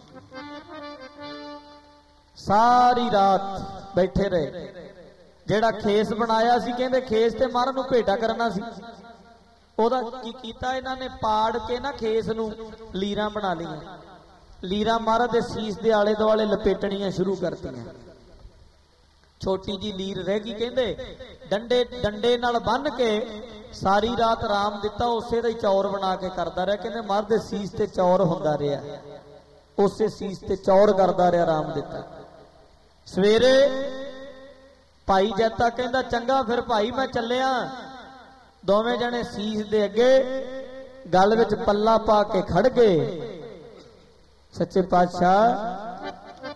ਸਾਰੀ ਰਾਤ ਬੈਠੇ ਰਹੇ। ਜਿਹੜਾ ਖੇਸ ਬਣਾਇਆ ਸੀ, ਕਹਿੰਦੇ ਖੇਸ ਤੇ ਮਹਾਰਾਜ ਨੂੰ ਭੇਟਾ ਕਰਨਾ ਸੀ, ਉਹਦਾ ਕੀ ਕੀਤਾ ਇਹਨਾਂ ਨੇ? ਪਾੜ ਕੇ ਨਾ ਖੇਸ ਨੂੰ ਲੀਰਾਂ ਬਣਾ ਲਈਆਂ। ਲੀਰਾਂ ਮਹਾਰਾਜ ਦੇ ਸੀਸ ਦੇ ਆਲੇ ਦੁਆਲੇ ਲਪੇਟਣੀਆਂ ਸ਼ੁਰੂ ਕਰਤੀਆਂ। ਛੋਟੀ ਜੀ ਲੀਰ ਰਹਿ ਗਈ, ਕਹਿੰਦੇ ਡੰਡੇ ਡੰਡੇ ਨਾਲ ਬੰਨ ਕੇ ਸਾਰੀ ਰਾਤ ਆਰਾਮ ਦਿੱਤਾ, ਉਸੇ ਦਾ ਹੀ ਚੌਰ ਬਣਾ ਕੇ ਕਰਦਾ ਰਿਹਾ। ਕਹਿੰਦੇ ਮਹਾਰਾਜ ਦੇ ਸੀਸ ਤੇ ਚੌਰ ਹੁੰਦਾ ਰਿਹਾ, ਉਸੇ ਸੀਸ ਤੇ ਚੌਰ ਕਰਦਾ ਰਿਹਾ, ਆਰਾਮ ਦਿੱਤਾ। ਸਵੇਰੇ ਭਾਈ ਜੈਤਾ ਕਹਿੰਦਾ ਚੰਗਾ ਫਿਰ ਭਾਈ ਮੈਂ ਚੱਲਿਆ। ਦੋਵੇਂ ਜਣੇ ਸੀਸ ਦੇ ਅੱਗੇ ਗਲ ਵਿੱਚ ਪੱਲਾ ਪਾ ਕੇ ਖੜ ਗਏ। ਸੱਚੇ ਪਾਤਸ਼ਾਹ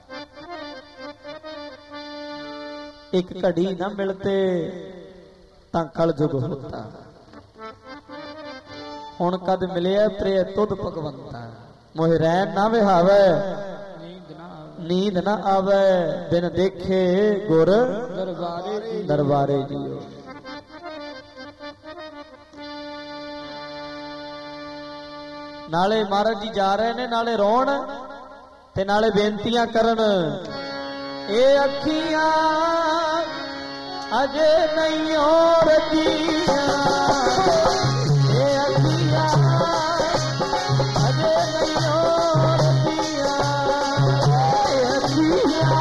ਇੱਕ ਘੜੀ ਨਾ ਮਿਲਤੇ ਤਾਂ ਕਲ ਜੁਗ ਹੋਤਾ, ਹੁਣ ਕਦ ਮਿਲਿਆ ਪ੍ਰਿਯ ਤੁਧ ਭਗਵੰਤਾ। ਮੋਹਿ ਰਹਿਣ ਨਾ ਵਿਹਾਵੇ, ਨੀਂਦ ਨਾ ਆਵੇ, ਬਿਨ ਦੇਖੇ ਗੁਰ ਦਰਬਾਰੇ ਦਰਬਾਰੇ ਜੀਓ। ਨਾਲੇ ਮਹਾਰਾਜ ਜੀ ਜਾ ਰਹੇ ਨੇ, ਨਾਲੇ ਰੋਣ ते नाले बेनतियां करन। ए अखियां अजे नहीं और रजियां, ए अखियां अजे नहीं और रजियां, ए अखियां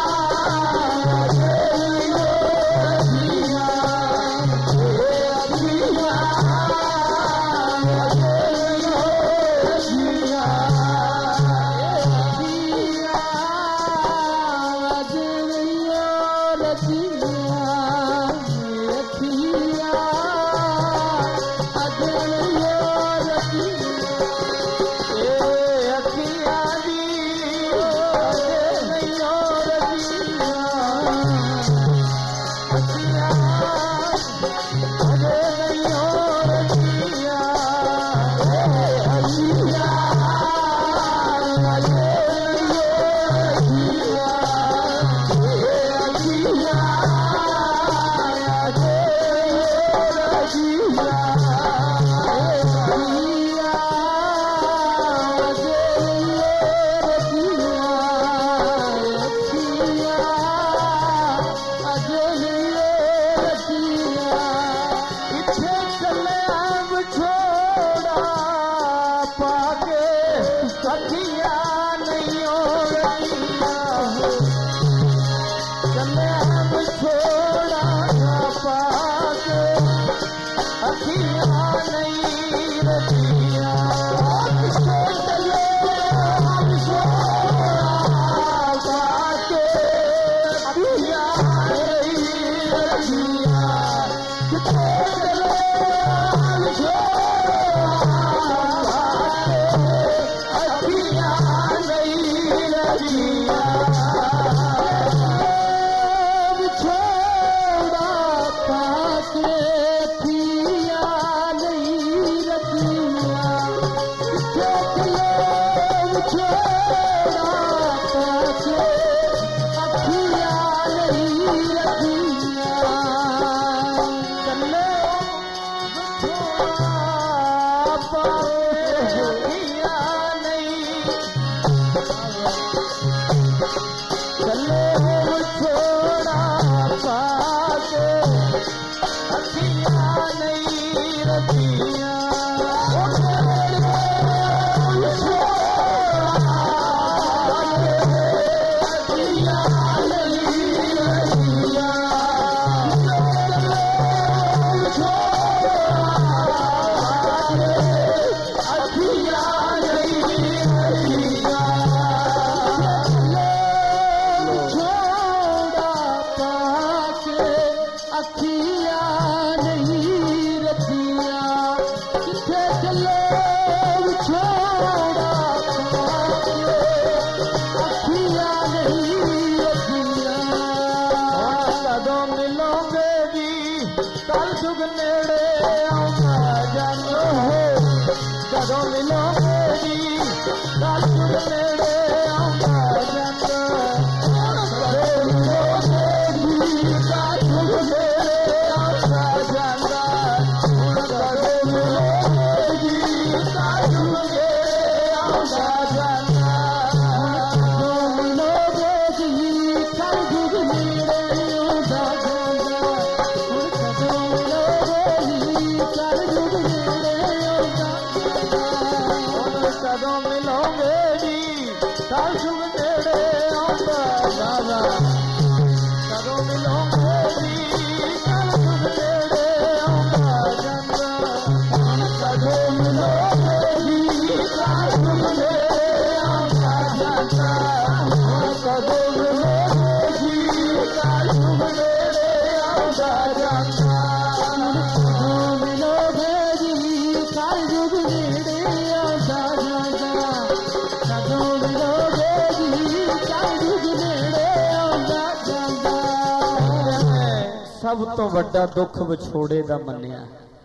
सब तो वड्डा दुख विछोड़े दा मन्निया।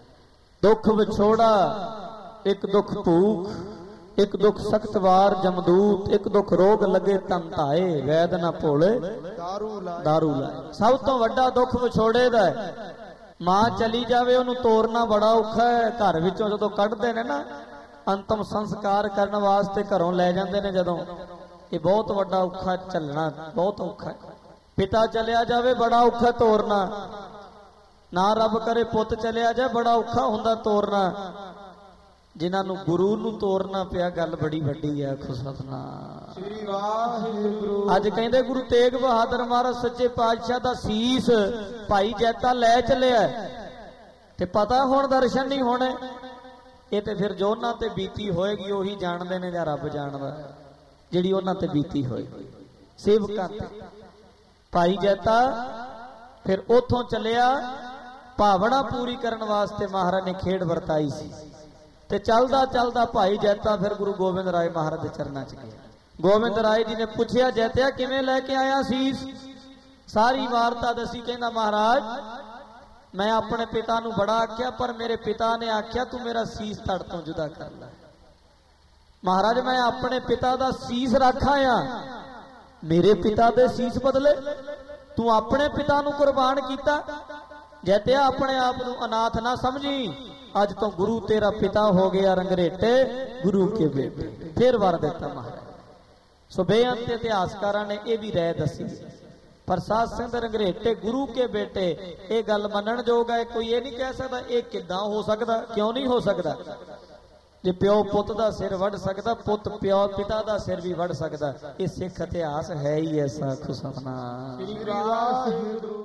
दुख विछोड़ा, एक दुख भूख, एक दुख सख्त वार जमदूत, एक दुख रोग लगे तम धाए, वैद ना भोले दारू लाए। सब तो वड्डा दुख विछोड़े दा है। मां चली जावे ओनू तोरना बड़ा औखा है। घर विचों जदों कढदे ने ना अंतिम संस्कार करने वास्ते घरों लै जांदे ने, जदों ਇਹ ਬਹੁਤ ਵੱਡਾ ਔਖਾ ਚੱਲਣਾ, ਬਹੁਤ ਔਖਾ। ਪਿਤਾ ਚਲਿਆ ਜਾਵੇ ਬੜਾ ਔਖਾ ਤੋਰਨਾ, ਨਾ ਰੱਬ ਕਰੇ ਪੁੱਤ ਚਲਿਆ ਜਾਏ ਬੜਾ ਔਖਾ ਹੁੰਦਾ ਤੋਰਨਾ। ਜਿਨ੍ਹਾਂ ਨੂੰ ਗੁਰੂ ਨੂੰ ਤੋਰਨਾ ਪਿਆ ਗੱਲ ਬੜੀ ਵੱਡੀ ਹੈ। ਆਖੋ ਸਤਿਨਾਮ ਸ੍ਰੀ ਵਾਹਿਗੁਰੂ। ਅੱਜ ਕਹਿੰਦੇ ਗੁਰੂ ਤੇਗ ਬਹਾਦਰ ਮਹਾਰਾਜ ਸੱਚੇ ਪਾਤਸ਼ਾਹ ਦਾ ਸੀਸ ਭਾਈ ਜੈਤਾ ਲੈ ਚੱਲਿਆ, ਤੇ ਪਤਾ ਹੁਣ ਦਰਸ਼ਨ ਨਹੀਂ ਹੋਣੇ। ਇਹ ਤੇ ਫਿਰ ਜੋ ਉਹਨਾਂ ਤੇ ਬੀਤੀ ਹੋਏਗੀ ਉਹੀ ਜਾਣਦੇ ਨੇ ਜਾਂ ਰੱਬ ਜਾਣਦਾ, ਜਿਹੜੀ ਉਹਨਾਂ ਤੇ ਬੀਤੀ ਹੋਏਗੀ ਸੇਵਕਾਂ ਤੇ। ਭਾਈ ਜੈਤਾ ਫਿਰ ਉਥੋਂ ਚੱਲਿਆ, ਭਾਵਨਾ ਪੂਰੀ ਕਰਨ ਵਾਸਤੇ ਮਹਾਰਾਜ ਨੇ ਖੇਡ ਵਰਤਾਈ ਸੀ। ਤੇ ਚੱਲਦਾ ਚੱਲਦਾ ਭਾਈ ਜੈਤਾ ਫਿਰ ਗੁਰੂ ਗੋਬਿੰਦ ਰਾਏ ਮਹਾਰਾਜ ਦੇ ਚਰਨਾਂ ਚ ਗਿਆ। ਗੋਬਿੰਦ ਰਾਏ ਜੀ ਨੇ ਪੁੱਛਿਆ, ਜੈਤਿਆ ਕਿਵੇਂ ਲੈ ਕੇ ਆਇਆ ਸੀਸ? ਸਾਰੀ ਵਾਰਤਾ ਦੱਸੀ। ਕਹਿੰਦਾ ਮਹਾਰਾਜ ਮੈਂ ਆਪਣੇ ਪਿਤਾ ਨੂੰ ਬੜਾ ਆਖਿਆ, ਪਰ ਮੇਰੇ ਪਿਤਾ ਨੇ ਆਖਿਆ ਤੂੰ ਮੇਰਾ ਸੀਸ ਧੜ ਤੋਂ ਜੁਦਾ ਕਰ ਲੈ। ਮਹਾਰਾਜ ਮੈਂ ਆਪਣੇ ਪਿਤਾ ਦਾ ਸੀਸ ਰੱਖ ਆਇਆ, ਮੇਰੇ ਪਿਤਾ ਦੇ ਸੀਸ ਬਦਲੇ ਤੂੰ ਆਪਣੇ ਪਿਤਾ ਨੂੰ ਕੁਰਬਾਨ ਕੀਤਾ। ਜੈਤਿਆ ਆਪਣੇ ਆਪ ਨੂੰ ਅਨਾਥ ਨਾ ਸਮਝੀ, ਅੱਜ ਤੋਂ ਗੁਰੂ ਤੇਰਾ ਪਿਤਾ ਹੋ ਗਿਆ ਰੰਗਰੇਟੇ ਗੁਰੂ ਕੇ ਬੇਟੇ। ਫਿਰ ਵਰ ਦਿੱਤਾ ਮਹਾਰਾਜ। ਸੋ ਬੇਅੰਤ ਇਤਿਹਾਸਕਾਰਾਂ ਨੇ ਇਹ ਵੀ ਰਾਏ ਦੱਸੀ, ਪਰ ਸਾਧ ਸੰਗਤ ਰੰਗਰੇਟੇ ਗੁਰੂ ਕੇ ਬੇਟੇ ਇਹ ਗੱਲ ਮੰਨਣ ਯੋਗ ਹੈ। ਕੋਈ ਇਹ ਨਹੀਂ ਕਹਿ ਸਕਦਾ ਇਹ ਕਿੱਦਾਂ ਹੋ ਸਕਦਾ, ਕਿਉਂ ਨਹੀਂ ਹੋ ਸਕਦਾ। ਜੇ ਪਿਓ ਪੁੱਤ ਦਾ ਸਿਰ ਵੱਢ ਸਕਦਾ, ਪੁੱਤ ਪਿਓ ਪਿਤਾ ਦਾ ਸਿਰ ਵੀ ਵੱਢ ਸਕਦਾ। ਇਹ ਸਿੱਖ ਇਤਿਹਾਸ ਹੈ ਹੀ ਐਸਾ। ਆਖੋ ਸਤਿਨਾਮ।